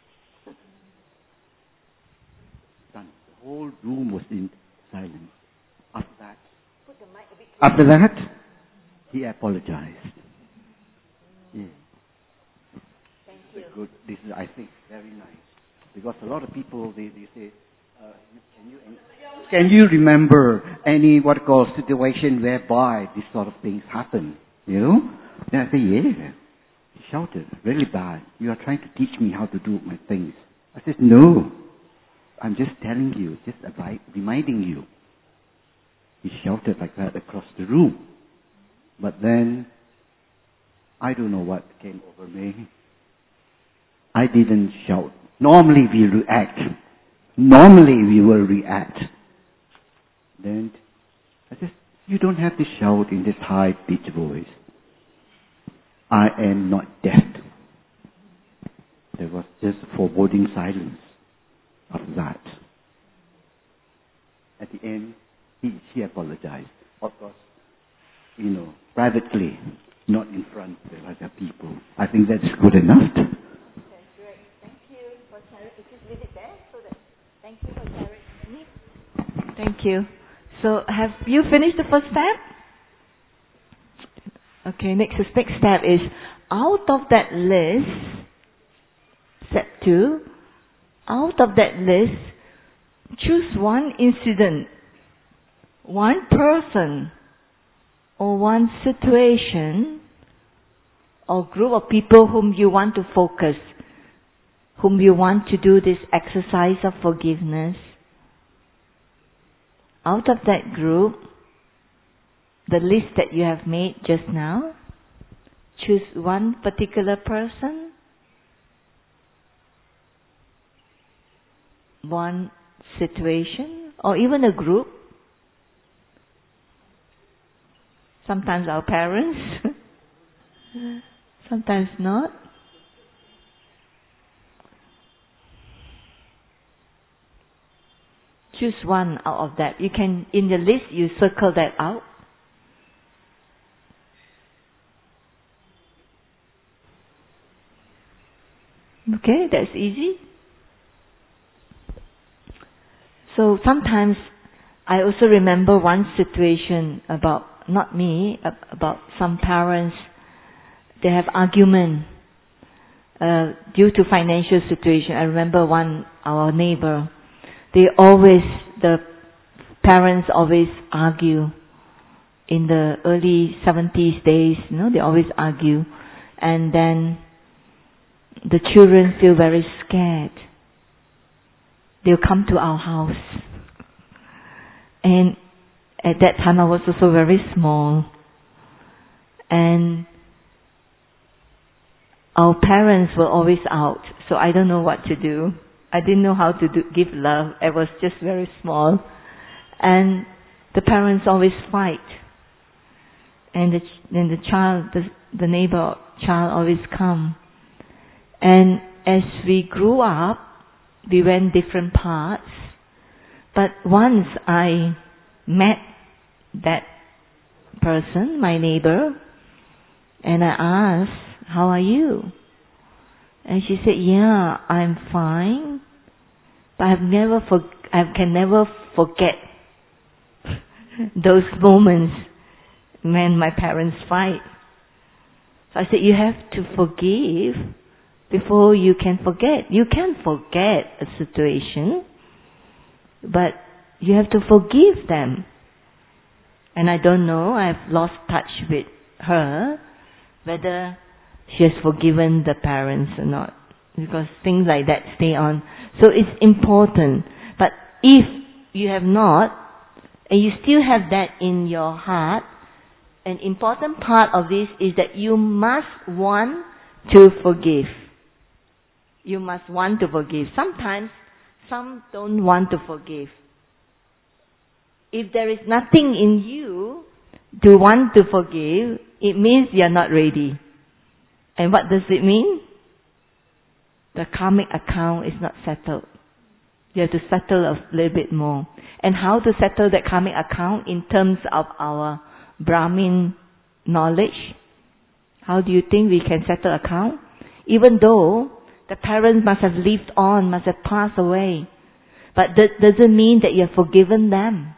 Done. The whole room was in silence. After that, after that, he apologized. Yeah. Thank you. Good. This is, I think, very nice. Because a lot of people, they, they say, uh, can you can you remember any what called situation whereby this sort of things happen? You know? Then I say, yeah. He shouted, really bad. You are trying to teach me how to do my things. I said, no. I'm just telling you, just about reminding you. He shouted like that across the room. But then, I don't know what came over me. I didn't shout. Normally we react. Normally we will react. Then, I said, you don't have to shout in this high-pitched voice. I am not deaf. There was just foreboding silence of that. At the end, he, she apologized. Of course, you know, privately, not in front of other people. I think that's good enough. Okay, great. Thank you for sharing. Just leave it there so that. Thank you for sharing. Thank you. So, have you finished the first step? Okay, next, next step is out of that list, step two, out of that list, choose one incident, one person, or one situation, or group of people whom you want to focus, whom you want to do this exercise of forgiveness. Out of that group, the list that you have made just now, choose one particular person, one situation, or even a group. Sometimes our parents, sometimes not. Choose one out of that. You can, in the list, you circle that out. Okay, that's easy. So sometimes I also remember one situation about, not me, about some parents, they have argument uh, due to financial situation. I remember one, our neighbor, they always, the parents always argue. In the early seventies days, you know, they always argue. And then the children feel very scared. They'll come to our house. And at that time I was also very small. And our parents were always out, so I don't know what to do. I didn't know how to do, give love. I was just very small. And the parents always fight. And the, then the child, the, the neighbor child always come. And as we grew up, we went different paths. But once I met that person, my neighbor, and I asked, how are you? And she said, yeah, I'm fine, but I've never for, I can never forget those moments when my parents fight. So I said, you have to forgive before you can forget. You can forget a situation, but you have to forgive them. And I don't know, I've lost touch with her, whether she has forgiven the parents or not. Because things like that stay on. So it's important. But if you have not, and you still have that in your heart, an important part of this is that you must want to forgive. You must want to forgive. Sometimes, some don't want to forgive. If there is nothing in you to want to forgive, it means you are not ready. And what does it mean? The karmic account is not settled. You have to settle a little bit more. And how to settle that karmic account in terms of our Brahmin knowledge? How do you think we can settle account? Even though the parents must have lived on, must have passed away. But that doesn't mean that you have forgiven them.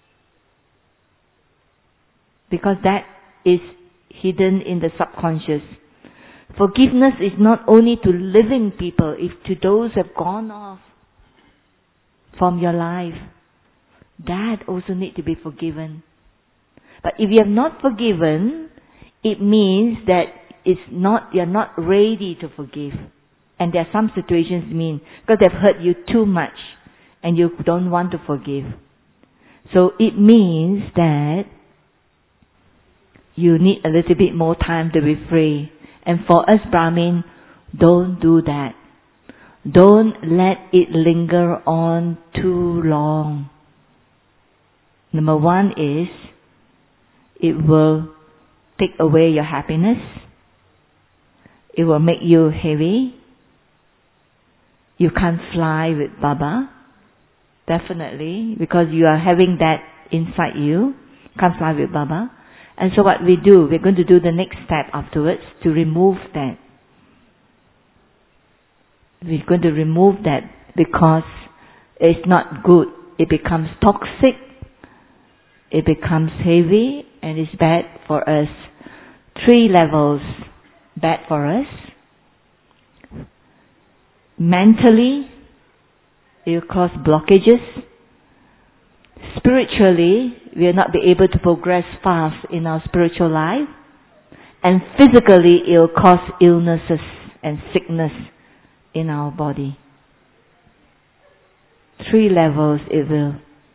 Because that is hidden in the subconscious. Forgiveness is not only to living people, if to those who have gone off from your life. That also need to be forgiven. But if you have not forgiven, it means that it's not, you're not ready to forgive. And there are some situations mean, because they've hurt you too much, and you don't want to forgive. So it means that you need a little bit more time to be free. And for us Brahmin, don't do that. Don't let it linger on too long. Number one is, it will take away your happiness. It will make you heavy. You can't fly with Baba. Definitely. Because you are having that inside you. Can't fly with Baba. And so what we do, we're going to do the next step afterwards to remove that. We're going to remove that because it's not good. It becomes toxic. It becomes heavy and it's bad for us. Three levels bad for us. Mentally, it will cause blockages. Spiritually, we will not be able to progress fast in our spiritual life. And physically, it will cause illnesses and sickness in our body. Three levels it will.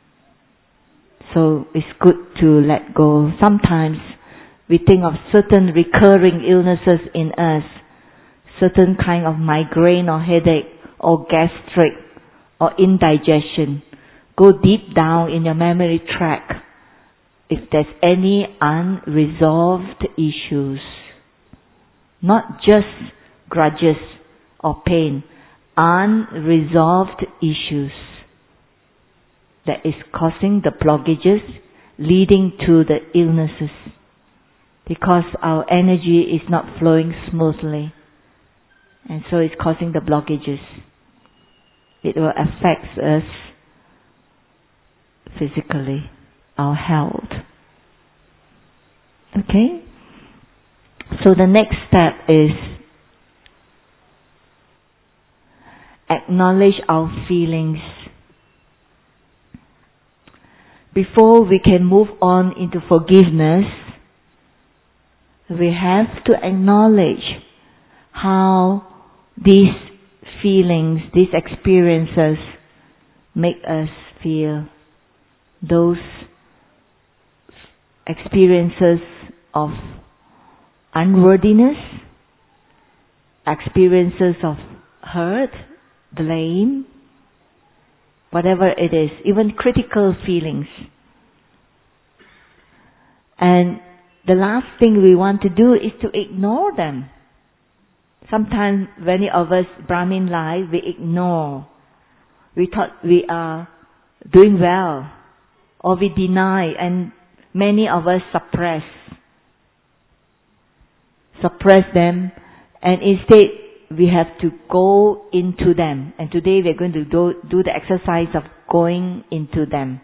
So it's good to let go. Sometimes we think of certain recurring illnesses in us, certain kind of migraine or headache or gastric or indigestion. Go deep down in your memory tract if there's any unresolved issues. Not just grudges or pain. Unresolved issues that is causing the blockages leading to the illnesses. Because our energy is not flowing smoothly. And so it's causing the blockages. It will affect us physically, our health. Okay? So the next step is acknowledge our feelings. Before we can move on into forgiveness, we have to acknowledge how these feelings, these experiences make us feel. Those experiences of unworthiness, experiences of hurt, blame, whatever it is, even critical feelings. And the last thing we want to do is to ignore them. Sometimes many of us, Brahmin life, we ignore. We thought we are doing well, or we deny, and many of us suppress, suppress them, and instead we have to go into them. And today we're going to do, do the exercise of going into them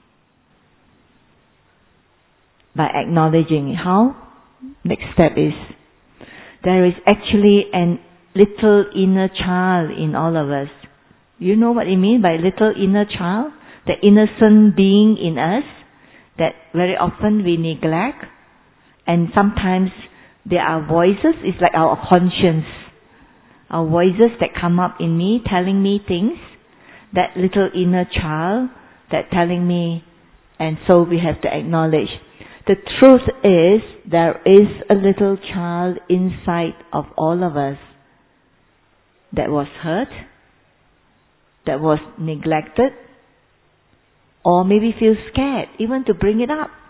by acknowledging it. How? Next step is, there is actually an little inner child in all of us. You know what I mean by little inner child? The innocent being in us that very often we neglect, and sometimes there are voices, it's like our conscience, our voices that come up in me telling me things, that little inner child that telling me, and so we have to acknowledge. The truth is, there is a little child inside of all of us that was hurt, that was neglected, or maybe feel scared even to bring it up.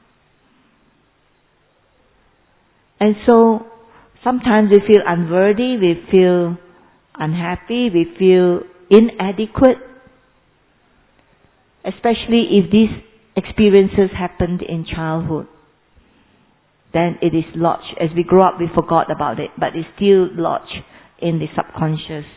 And so sometimes we feel unworthy, we feel unhappy, we feel inadequate, especially if these experiences happened in childhood. Then it is lodged. As we grow up, we forgot about it, but it's still lodged in the subconscious.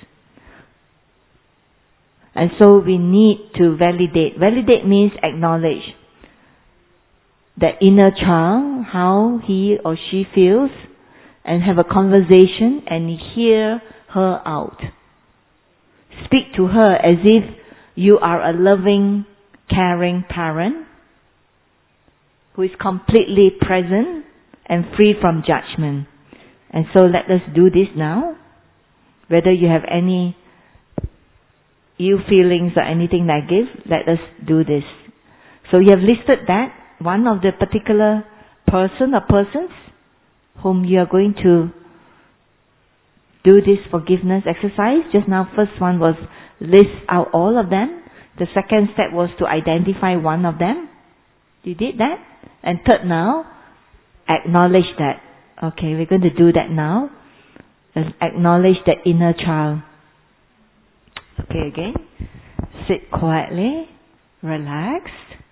And so we need to validate. Validate means acknowledge that inner child, how he or she feels, and have a conversation and hear her out. Speak to her as if you are a loving, caring parent who is completely present and free from judgment. And so let us do this now. Whether you have any ill feelings or anything negative, let us do this. So you have listed that, one of the particular person or persons whom you are going to do this forgiveness exercise. Just now, first one was list out all of them. The second step was to identify one of them. You did that. And third now, acknowledge that. Okay, we're going to do that now. Acknowledge that inner child. Okay, again. Sit quietly, relaxed.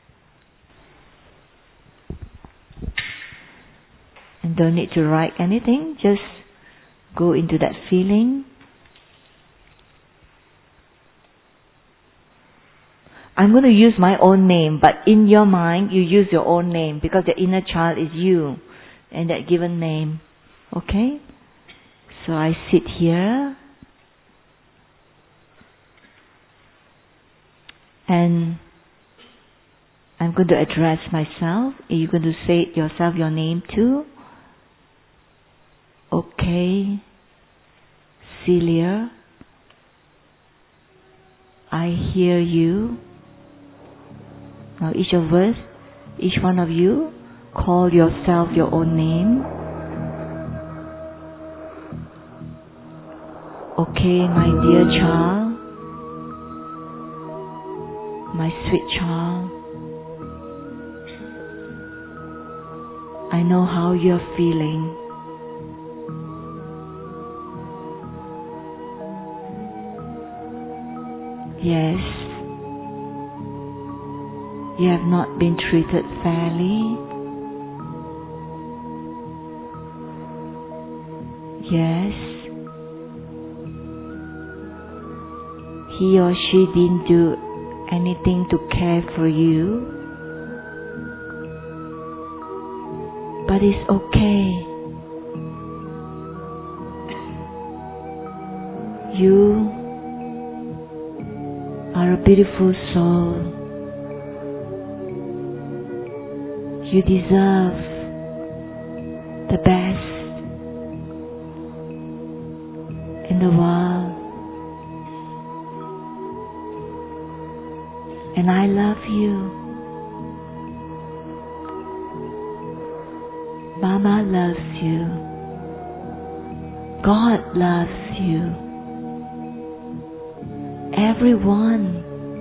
And don't need to write anything, just go into that feeling. I'm going to use my own name, but in your mind, you use your own name because the inner child is you and that given name. Okay? So I sit here and I'm going to address myself. Are you going to say yourself your name too? Okay, Celia, I hear you. Now each of us, each one of you, call yourself your own name. Okay, my dear child, my sweet child, I know how you're feeling. Yes, you have not been treated fairly. Yes, he or she didn't do anything to care for you. But it's okay. You are a beautiful soul. You deserve the best in the world. And I love you. Mama loves you. God loves you. Everyone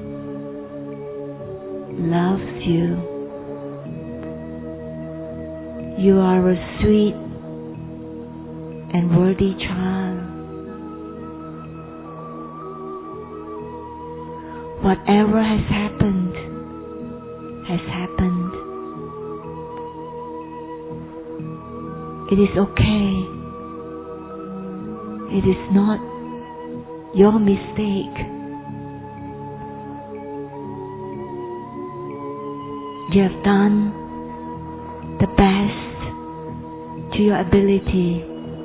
loves you. You are a sweet and worthy child whatever has happened, has happened. It is okay. It is not your mistake. You have done the best to your ability.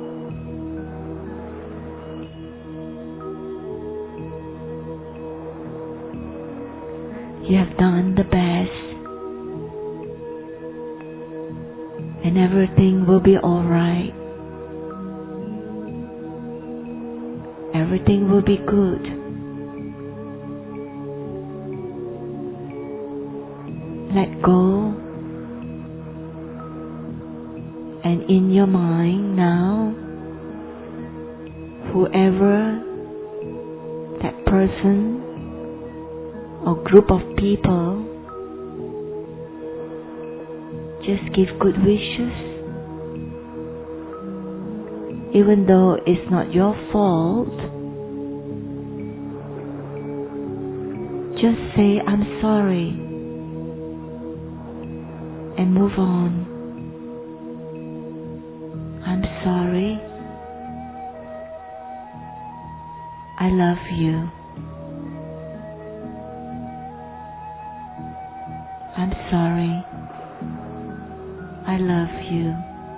You have done the best, and everything will be alright. Everything will be good. Let go, and in your mind now, whoever that person or group of people, just give good wishes. Even though it's not your fault, just say, I'm sorry, and move on. I'm sorry. I love you. I'm sorry. I love you.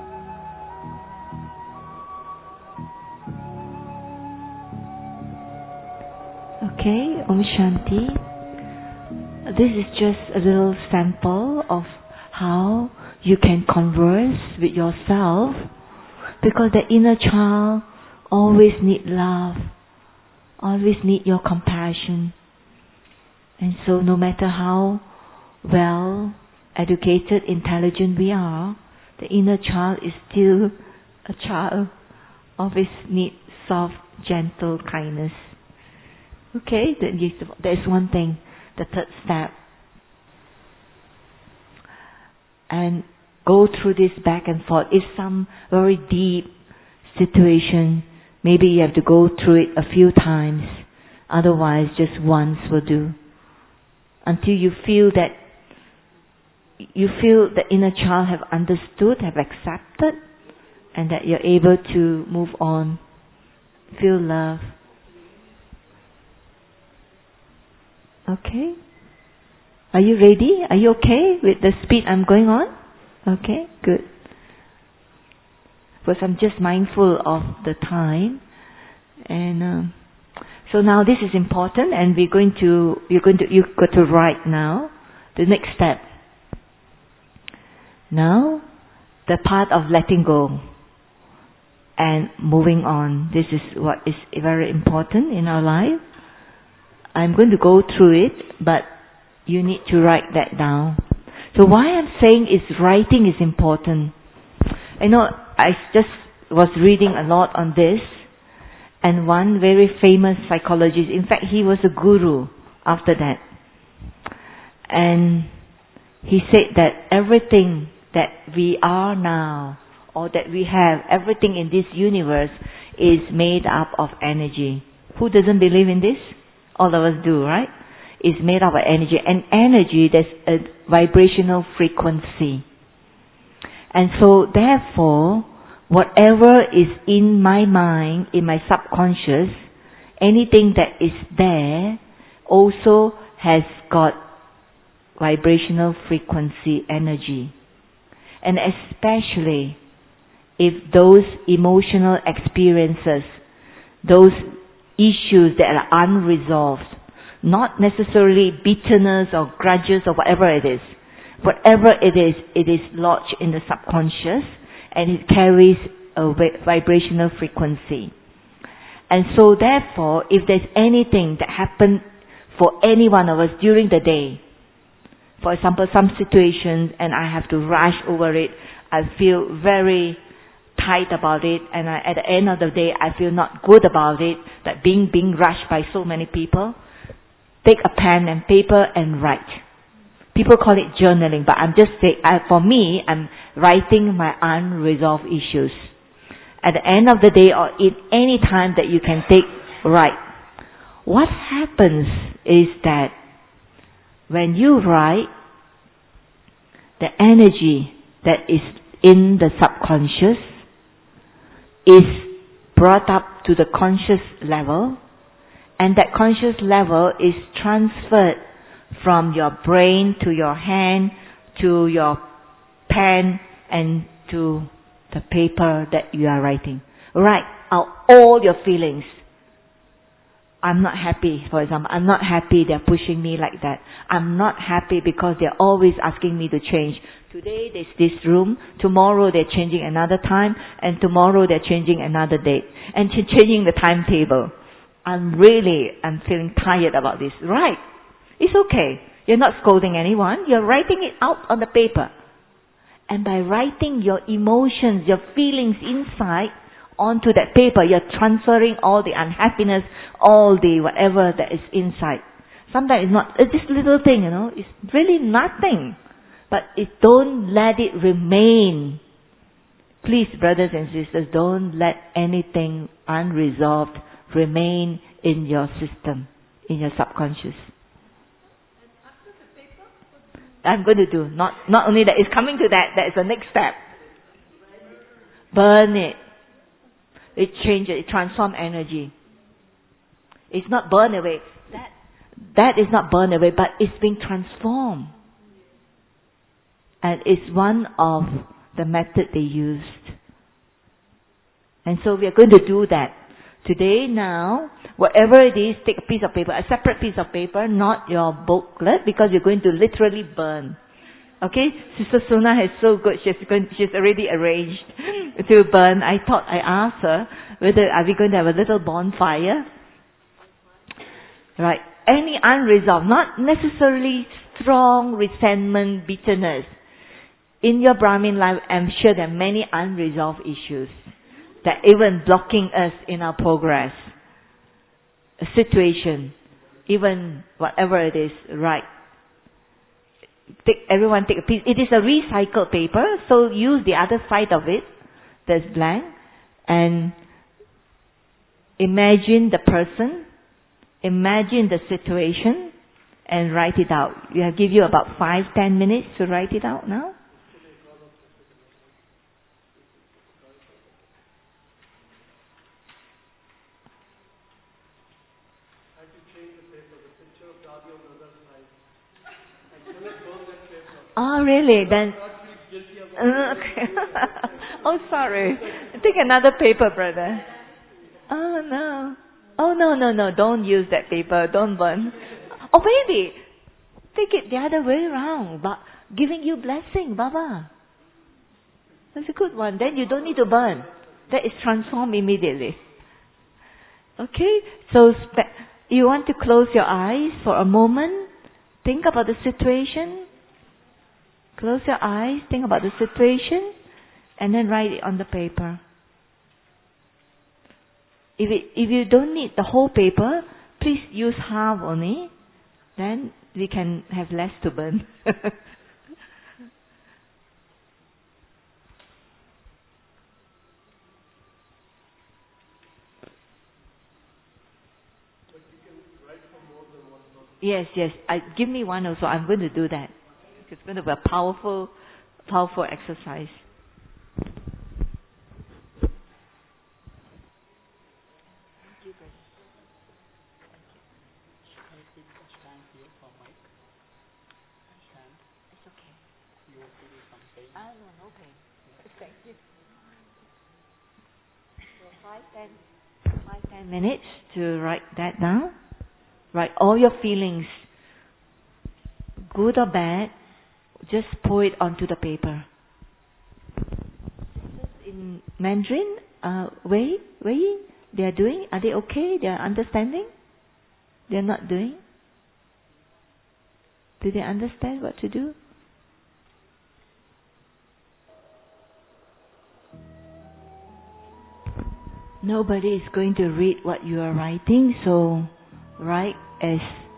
Okay, Om Shanti. This is just a little sample of how you can converse with yourself, because the inner child always need love, always need your compassion. And so no matter how well educated, intelligent we are, the inner child is still a child, always needs soft, gentle kindness. Okay, there's one thing, the third step. And go through this back and forth. It's some very deep situation. Maybe you have to go through it a few times. Otherwise, just once will do. Until you feel that you feel the inner child have understood, have accepted, and that you're able to move on. Feel love. Okay? Are you ready? Are you okay with the speed I'm going on? Okay, good. Because I'm just mindful of the time. And um, so now this is important, and we're going to, you're going to, you've got to write now the next step. Now, the part of letting go and moving on. This is what is very important in our life. I'm going to go through it, but you need to write that down. So why I'm saying is writing is important. I know I just was reading a lot on this, and one very famous psychologist, in fact he was a guru after that, and he said that everything that we are now, or that we have, everything in this universe is made up of energy. Who doesn't believe in this? All of us do, right? Is made up of energy. And energy, there's a vibrational frequency. And so, therefore, whatever is in my mind, in my subconscious, anything that is there also has got vibrational frequency energy. And especially if those emotional experiences, those issues that are unresolved, not necessarily bitterness or grudges or whatever it is, whatever it is, it is lodged in the subconscious and it carries a vibrational frequency. And so therefore, if there's anything that happened for any one of us during the day, for example, some situations, and I have to rush over it, I feel very tight about it, and I, at the end of the day, I feel not good about it, that being being rushed by so many people. Take a pen and paper and write. People call it journaling, but I'm just saying, I, for me, I'm writing my unresolved issues. At the end of the day, or in any time that you can take, write. what happens is that when you write, the energy that is in the subconscious is brought up to the conscious level, and that conscious level is transferred from your brain to your hand, to your pen, and to the paper that you are writing. Write out all your feelings. I'm not happy, for example. I'm not happy they're pushing me like that. I'm not happy because they're always asking me to change. Today there's this room, tomorrow they're changing another time, and tomorrow they're changing another date, and ch- changing the timetable. I'm really, I'm feeling tired about this. Right. It's okay. You're not scolding anyone. You're writing it out on the paper. And by writing your emotions, your feelings inside onto that paper, you're transferring all the unhappiness, all the whatever that is inside. Sometimes it's not, it's this little thing, you know, it's really nothing. But it, don't let it remain. Please, brothers and sisters, don't let anything unresolved remain in your system, in your subconscious. I'm going to do, not, not only that, it's coming to that, that is the next step. Burn it. It changes, it transforms energy. It's not burned away. That, that is not burned away, but it's being transformed. And it's one of the method they used. And so we are going to do that. Today, now, whatever it is, take a piece of paper, a separate piece of paper, not your booklet, because you're going to literally burn. Okay? Sister Suna is so good. She's going, she's already arranged to burn. I thought I asked her whether are we going to have a little bonfire. Right. Any unresolved, not necessarily strong resentment, bitterness. In your Brahmin life, I'm sure there are many unresolved issues that even blocking us in our progress. A situation, even whatever it is, right. Take, everyone take a piece. It is a recycled paper, so use the other side of it that's blank and imagine the person, imagine the situation and write it out. I'll give you about five, ten minutes to write it out now. Oh, really? Then, uh, okay. Oh, sorry. Take another paper, brother. Oh, no. Oh, no, no, no. Don't use that paper. Don't burn. Oh, maybe. Take it the other way around. But giving you blessing, Baba. That's a good one. Then you don't need to burn. That is transformed immediately. Okay? So, spe- you want to close your eyes for a moment. Think about the situation. Close your eyes, think about the situation, and then write it on the paper. If it, if you don't need the whole paper, please use half only. Then we can have less to burn. Yes, yes. I, give me one also. I'm going to do that. It's going to be a powerful, powerful exercise. It's okay. Ah, no, no pain. Thank you. So five, ten, five, ten minutes to write that down. Write all your feelings, good or bad. Just pour it onto the paper. In Mandarin, uh, Wei, Wei, they are doing? Are they okay? They are understanding? They are not doing? Do they understand what to do? Nobody is going to read what you are writing, so write as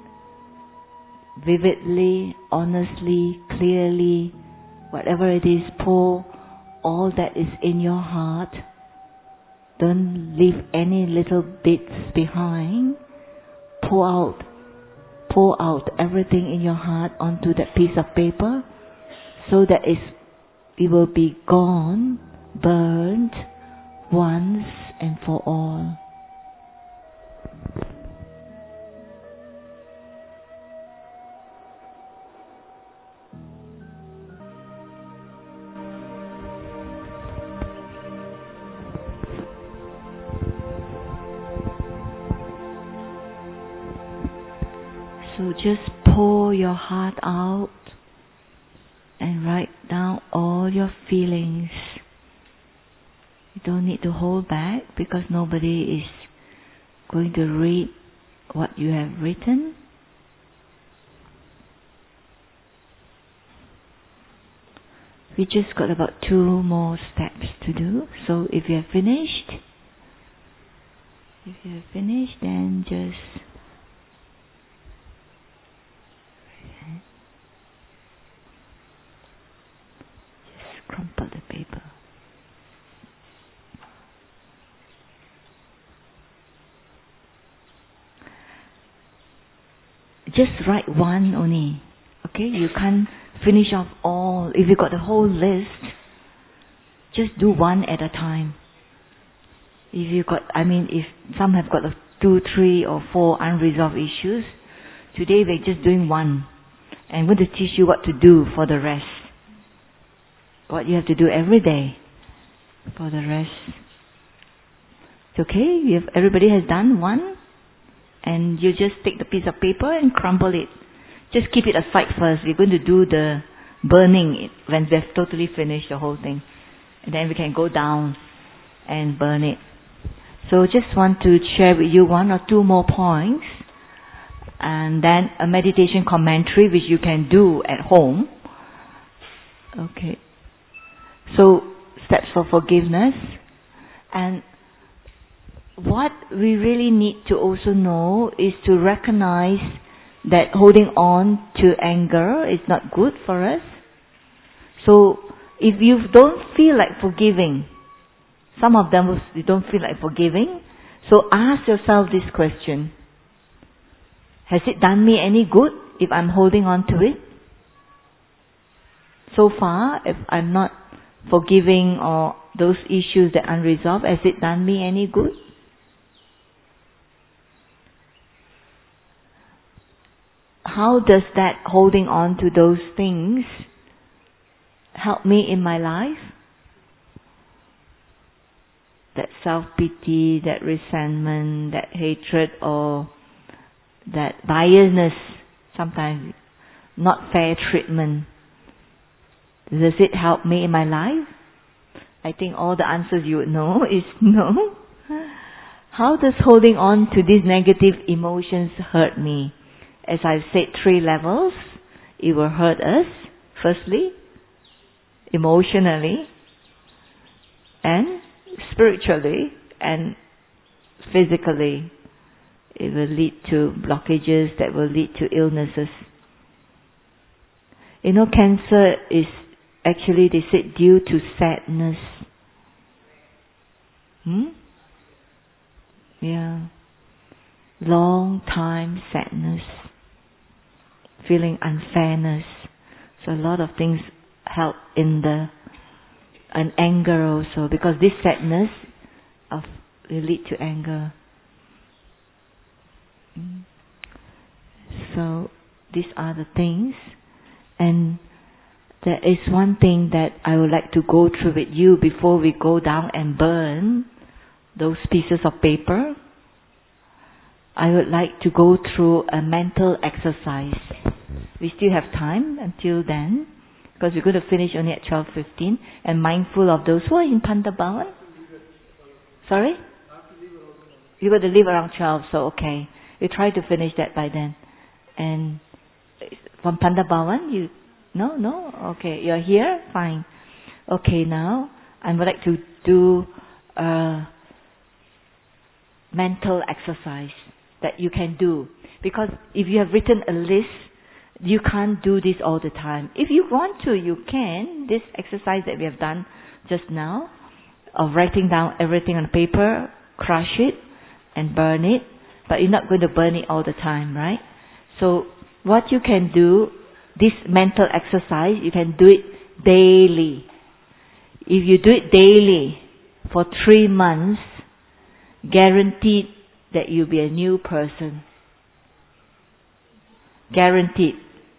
vividly, honestly, clearly, whatever it is, pour all that is in your heart. Don't leave any little bits behind. pour out, pour out everything in your heart onto that piece of paper, so that it's, it will be gone, burned, once and for all. So just pour your heart out and write down all your feelings. You don't need to hold back, because nobody is going to read what you have written. We just got about two more steps to do. So if you have finished, if you have finished, then just just crumple the paper. Just write one only. Okay, you can't finish off all. If you got the whole list, just do one at a time. If you got, I mean, if some have got two, three, or four unresolved issues, today we're just doing one. And I'm going to teach you what to do for the rest. What you have to do every day for the rest. It's okay? You have, everybody has done one. And you just take the piece of paper and crumble it. Just keep it aside first. We're going to do the burning when we've totally finished the whole thing. And then we can go down and burn it. So just want to share with you one or two more points. And then a meditation commentary which you can do at home. Okay. So, steps for forgiveness. And what we really need to also know is to recognize that holding on to anger is not good for us. So, if you don't feel like forgiving, some of them you don't feel like forgiving, so ask yourself this question: has it done me any good if I'm holding on to it? So far, if I'm not forgiving or those issues that are unresolved, has it done me any good? How does that holding on to those things help me in my life? That self-pity, that resentment, that hatred, or that biasness, sometimes not fair treatment. Does it help me in my life? I think all the answers you would know is no. How does holding on to these negative emotions hurt me? As I've said, three levels. It will hurt us, firstly, emotionally, and spiritually, and physically. It will lead to blockages that will lead to illnesses. You know, cancer is actually, they said, due to sadness. Hmm? Yeah. Long time sadness. Feeling unfairness. So a lot of things help in the, and anger also, because this sadness of will lead to anger. So these are the things, and there is one thing that I would like to go through with you before we go down and burn those pieces of paper. I would like to go through a mental exercise. We still have time until then, because we're going to finish only at twelve fifteen, and mindful of those who are in Pandabhavan. Sorry? You got to leave around twelve, so okay. We try to finish that by then. And from Pandabhavan, you, no, no? Okay, you're here? Fine. Okay, now, I would like to do a mental exercise that you can do. Because if you have written a list, you can't do this all the time. If you want to, you can. This exercise that we have done just now, of writing down everything on paper, crush it, and burn it, but you're not going to burn it all the time, right? So what you can do, this mental exercise, you can do it daily. If you do it daily for three months, guaranteed that you'll be a new person. Guaranteed.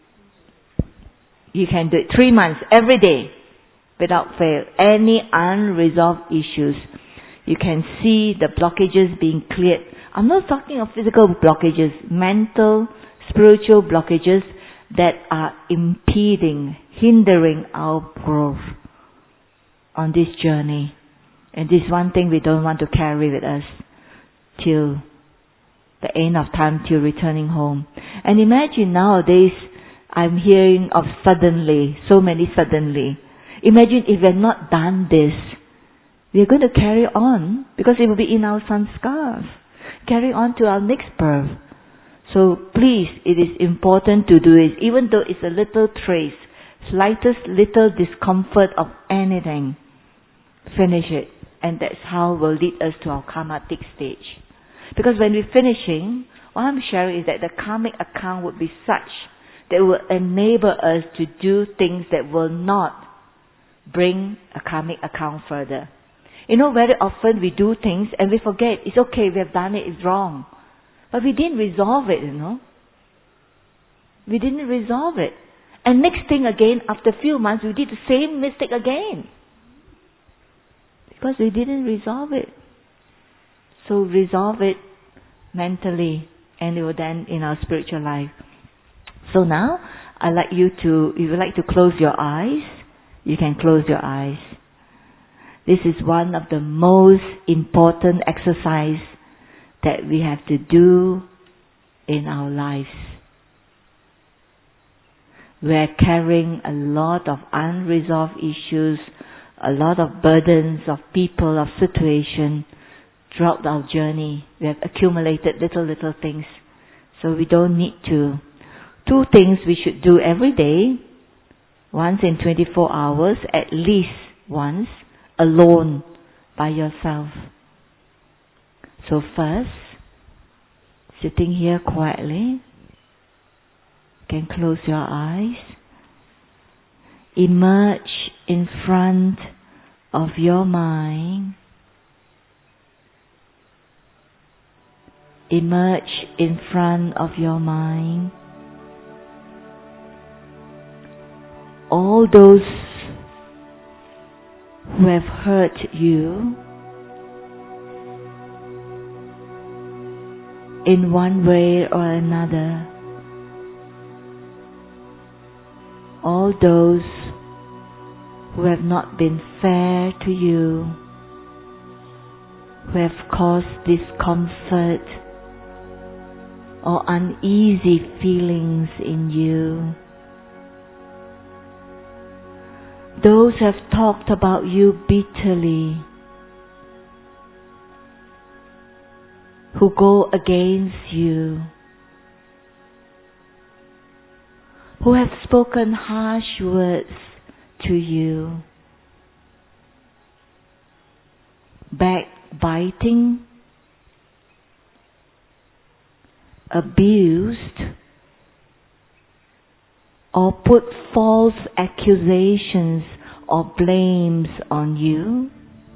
You can do it three months, every day, without fail. Any unresolved issues, you can see the blockages being cleared. I'm not talking of physical blockages, mental, spiritual blockages that are impeding, hindering our growth on this journey. And this is one thing we don't want to carry with us till the end of time, till returning home. And imagine nowadays, I'm hearing of suddenly, so many suddenly. Imagine if we had not done this, we are going to carry on, because it will be in our sanskars. Carry on to our next birth. So please, it is important to do it, even though it's a little trace, slightest little discomfort of anything. Finish it. And that's how will lead us to our karmatic stage. Because when we're finishing, what I'm sharing is that the karmic account would be such that will enable us to do things that will not bring a karmic account further. You know, very often we do things and we forget, it's okay, we have done it, it's wrong. But we didn't resolve it, you know. We didn't resolve it. And next thing again, after a few months, we did the same mistake again. Because we didn't resolve it. So resolve it mentally, and it will then in our spiritual life. So now, I'd like you to, if you like to close your eyes, you can close your eyes. This is one of the most important exercise that we have to do in our lives. We are carrying a lot of unresolved issues, a lot of burdens of people, of situation throughout our journey. We have accumulated little, little things. So we don't need to. Two things we should do every day, once in twenty-four hours, at least once, alone, by yourself. So first, sitting here quietly, you can close your eyes. Emerge in front of your mind. Emerge in front of your mind. All those who have hurt you in one way or another. All those who have not been fair to you, who have caused discomfort or uneasy feelings in you. Those who have talked about you bitterly, who go against you, who have spoken harsh words to you, backbiting, abused, or put false accusations or blames on you.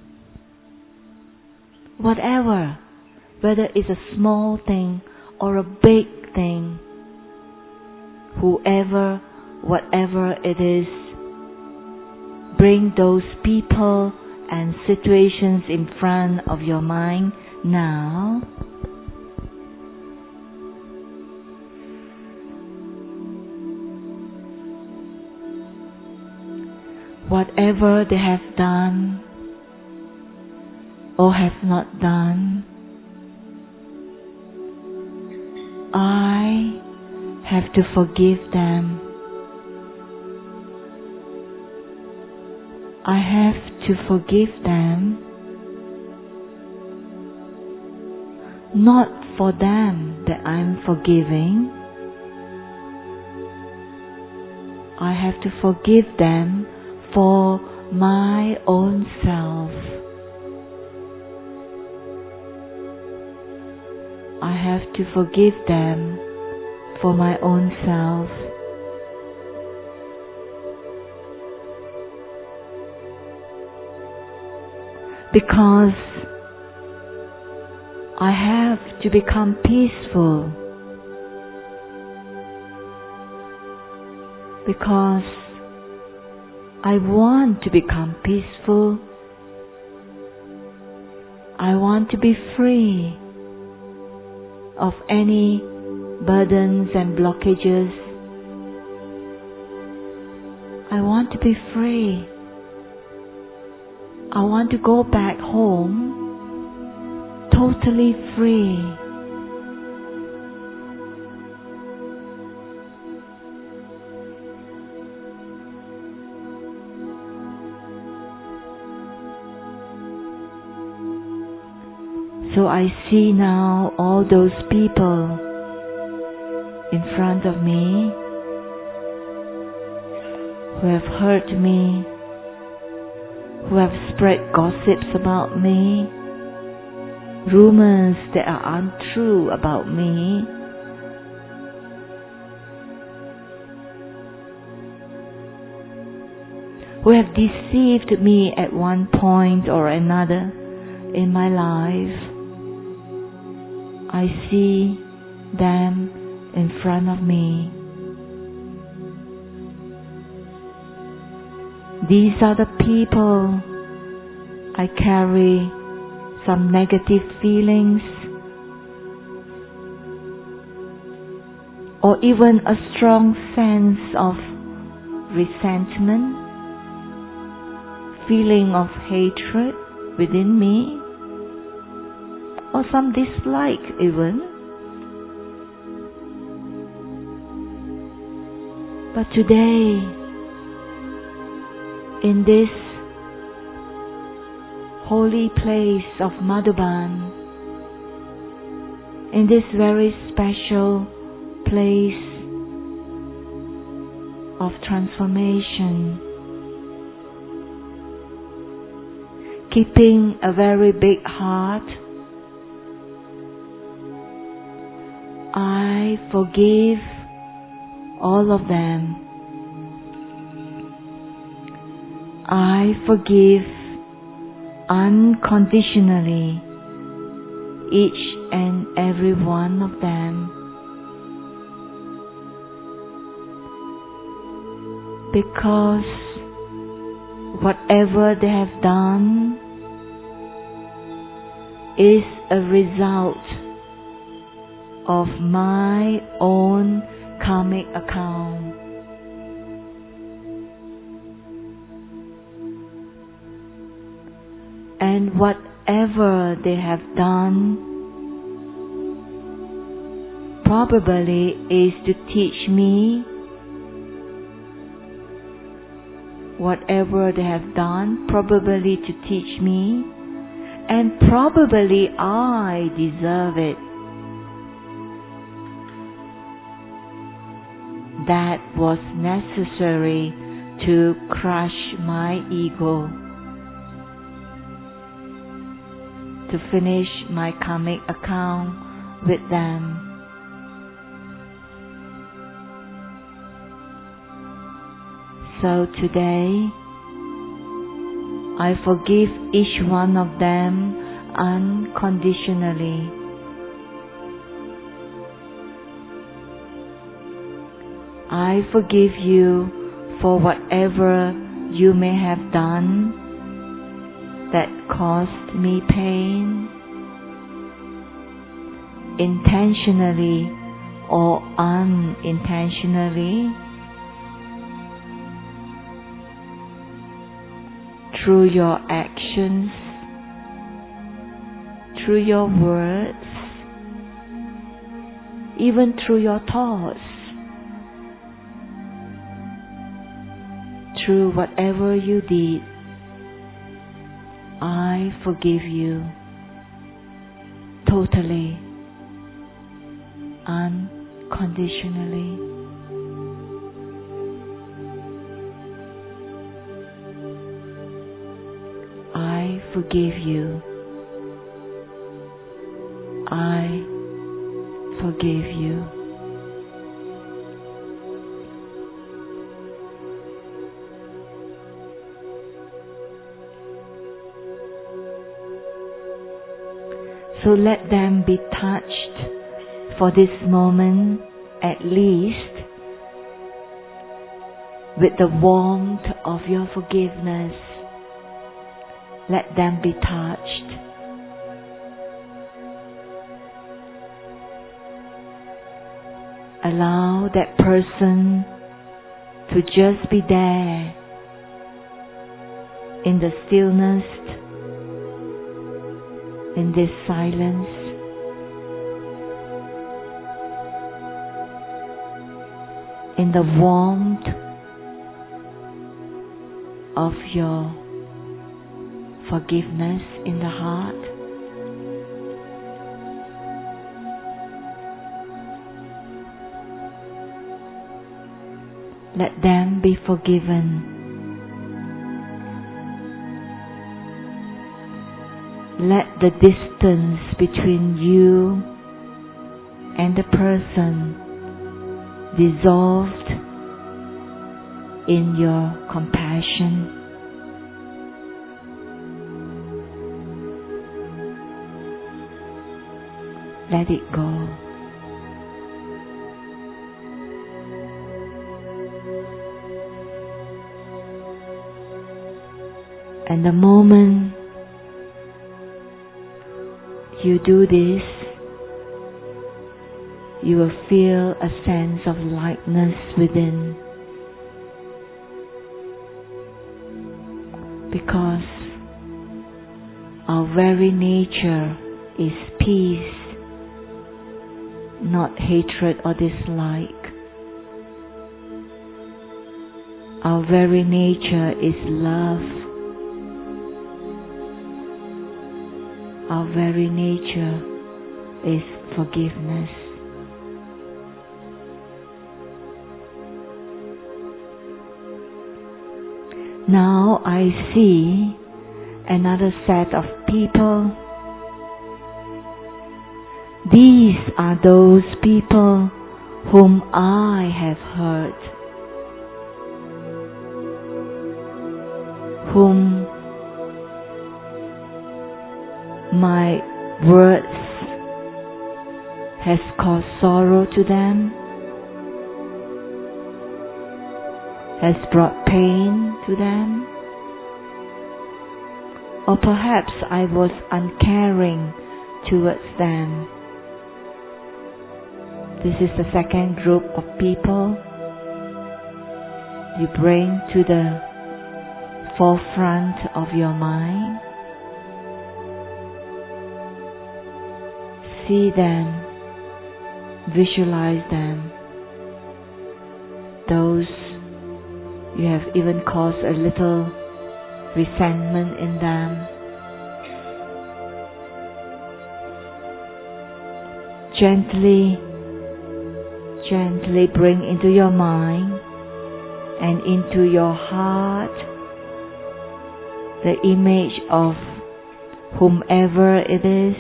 Whatever, whether it's a small thing or a big thing, whoever, whatever it is, bring those people and situations in front of your mind now. Whatever they have done or have not done, I have to forgive them. I have to forgive them, not for them that I'm forgiving. I have to forgive them for my own self. I have to forgive them for my own self. Because I have to become peaceful. Because I want to become peaceful. I want to be free of any burdens and blockages. I want to be free. I want to go back home totally free. So I see now all those people in front of me who have hurt me, who have spread gossips about me, rumors that are untrue about me. Who have deceived me at one point or another in my life. I see them in front of me. These are the people I carry some negative feelings or even a strong sense of resentment, feeling of hatred within me, or some dislike even. But today, in this holy place of Madhuban, in this very special place of transformation, keeping a very big heart, I forgive all of them. I forgive unconditionally each and every one of them. Because whatever they have done is a result of my own karmic account. And whatever they have done probably is to teach me. Whatever they have done probably to teach me, and probably I deserve it. That was necessary to crush my ego, to finish my karmic account with them. So today, I forgive each one of them unconditionally. I forgive you for whatever you may have done that caused me pain, intentionally or unintentionally, through your actions, through your words, even through your thoughts, through whatever you did. I forgive you totally, unconditionally. I forgive you. I forgive you. So let them be touched for this moment, at least, with the warmth of your forgiveness. Let them be touched. Allow that person to just be there in the stillness, in this silence. In the warmth of your forgiveness in the heart. Let them be forgiven. Let the distance between you and the person dissolved in your compassion. Let it go. And the moment you do this, you will feel a sense of lightness within, because our very nature is peace, not hatred or dislike. Our very nature is love. Our very nature is forgiveness. Now I see another set of people. These are those people whom I have hurt, whom my words has caused sorrow to them, has brought pain to them, or perhaps I was uncaring towards them. This is the second group of people you bring to the forefront of your mind. See them, visualize them, those you have even caused a little resentment in them. Gently, gently bring into your mind and into your heart the image of whomever it is,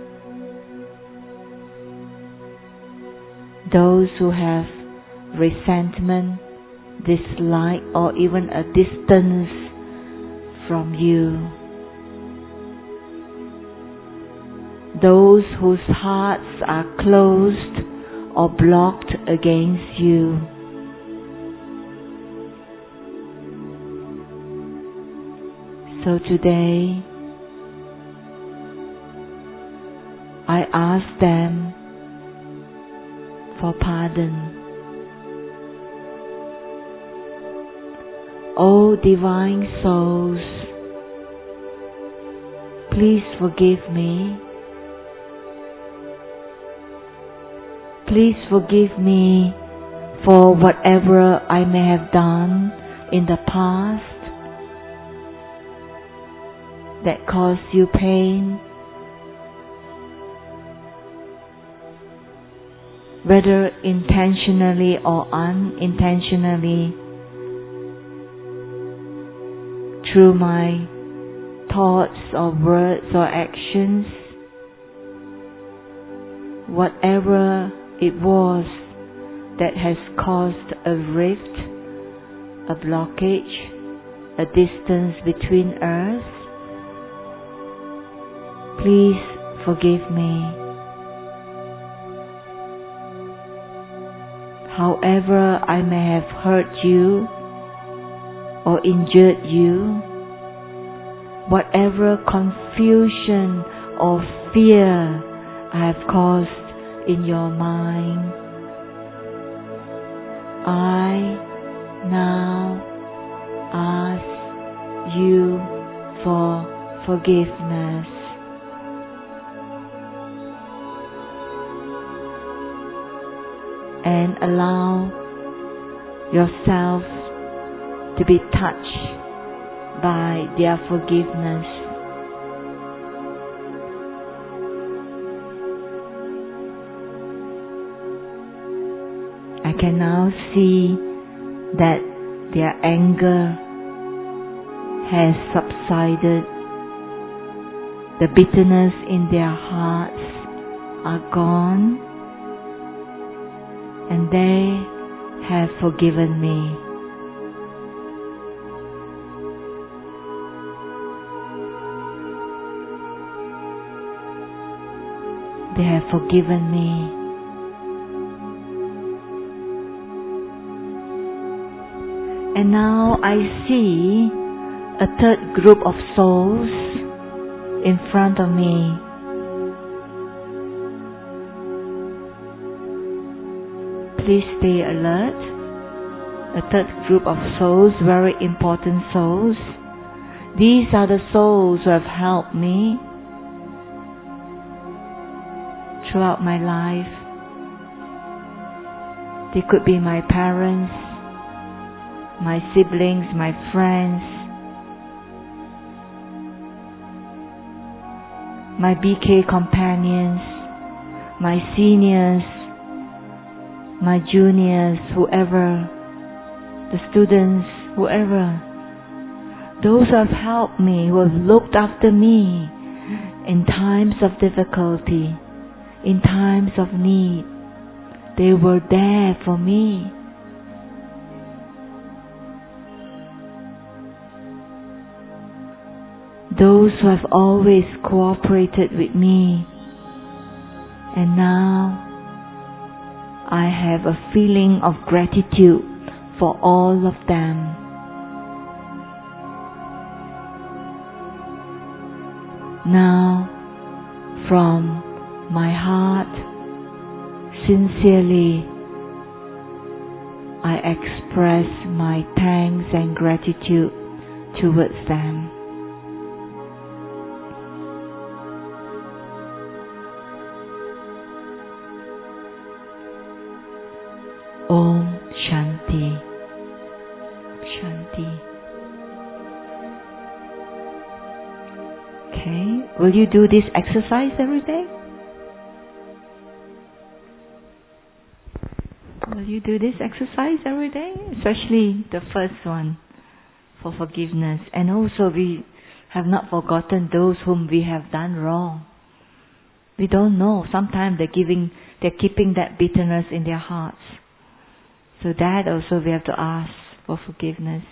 those who have resentment, dislike, or even a distance from you. Those whose hearts are closed or blocked against you. So today, I ask them for pardon. O divine souls, please forgive me. Please forgive me for whatever I may have done in the past that caused you pain, whether intentionally or unintentionally, through my thoughts or words or actions. Whatever it was that has caused a rift, a blockage, a distance between us. Please forgive me. However I may have hurt you or injured you, whatever confusion or fear I have caused in your mind, I now ask you for forgiveness. And allow yourself to be touched by their forgiveness. I can now see that their anger has subsided. The bitterness in their hearts are gone, and they have forgiven me. They have forgiven me. And now I see a third group of souls in front of me. Please stay alert. A third group of souls, very important souls. These are the souls who have helped me throughout my life. They could be my parents, my siblings, my friends, my B K companions, my seniors, my juniors, whoever, the students, whoever, those who have helped me, who have looked after me in times of difficulty, in times of need. They were there for me. Those who have always cooperated with me, and now I have a feeling of gratitude for all of them. Now, from my heart, sincerely, I express my thanks and gratitude towards them. Om Shanti. Shanti. Okay, will you do this exercise every day? Will you do this exercise every day? Especially the first one, for forgiveness. And also we have not forgotten those whom we have done wrong. We don't know. Sometimes they're giving, they're keeping that bitterness in their hearts. So that also we have to ask for forgiveness.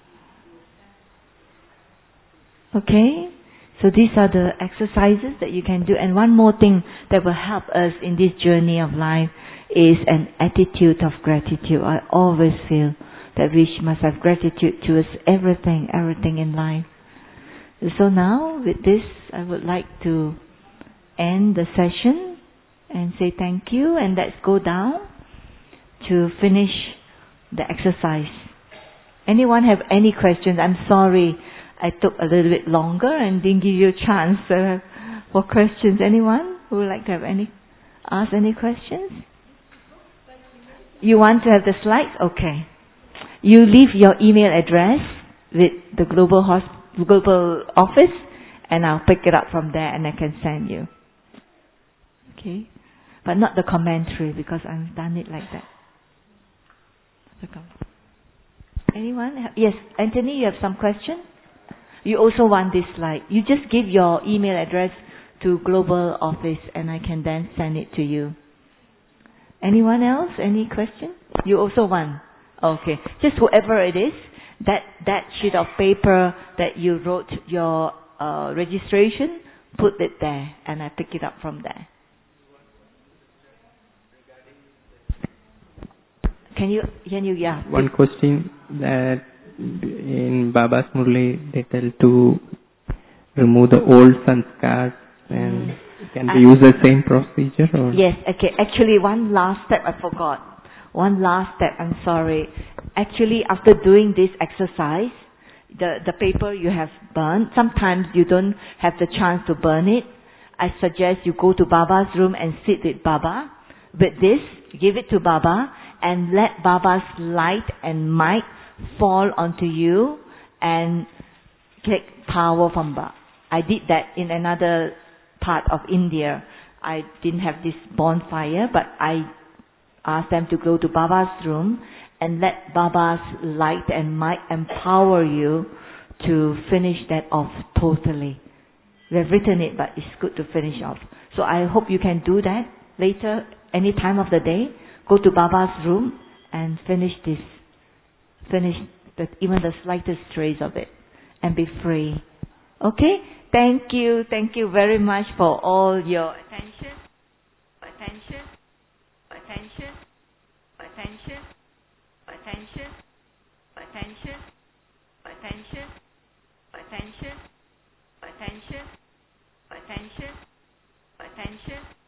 Okay? So these are the exercises that you can do. And one more thing that will help us in this journey of life is an attitude of gratitude. I always feel that we must have gratitude towards everything, everything in life. So now, with this, I would like to end the session and say thank you, and let's go down to finish the exercise. Anyone have any questions? I'm sorry I took a little bit longer and didn't give you a chance uh, for questions. Anyone who would like to have any, ask any questions? You want to have the slides? Okay. You leave your email address with the global hosp- global office, and I'll pick it up from there and I can send you. Okay? But not the commentary, because I've done it like that. Anyone? Yes, Anthony, you have some question? You also want this slide. You just give your email address to global office and I can then send it to you. Anyone else? Any question? You also want? Okay. Just whoever it is, that, that sheet of paper that you wrote your uh, registration, put it there and I pick it up from there. Can you, can you, yeah. One question that in Baba's Murli they tell to remove the old sanskars and mm. can we use the same procedure? Or? Yes, okay. Actually, one last step I forgot. One last step, I'm sorry. Actually, after doing this exercise, the, the paper you have burned, sometimes you don't have the chance to burn it. I suggest you go to Baba's room and sit with Baba. With this, give it to Baba and let Baba's light and might fall onto you and take power from Baba. I did that in another part of India. I didn't have this bonfire, but I asked them to go to Baba's room and let Baba's light and might empower you to finish that off totally. We have written it, but it's good to finish off. So I hope you can do that later, any time of the day. Go to Baba's room and finish this, finish the, even the slightest trace of it, and be free. Okay? Thank you. Thank you very much for all your attention. Attention. Attention. Attention. Attention. Attention. Attention. Attention. Attention. Attention. Attention.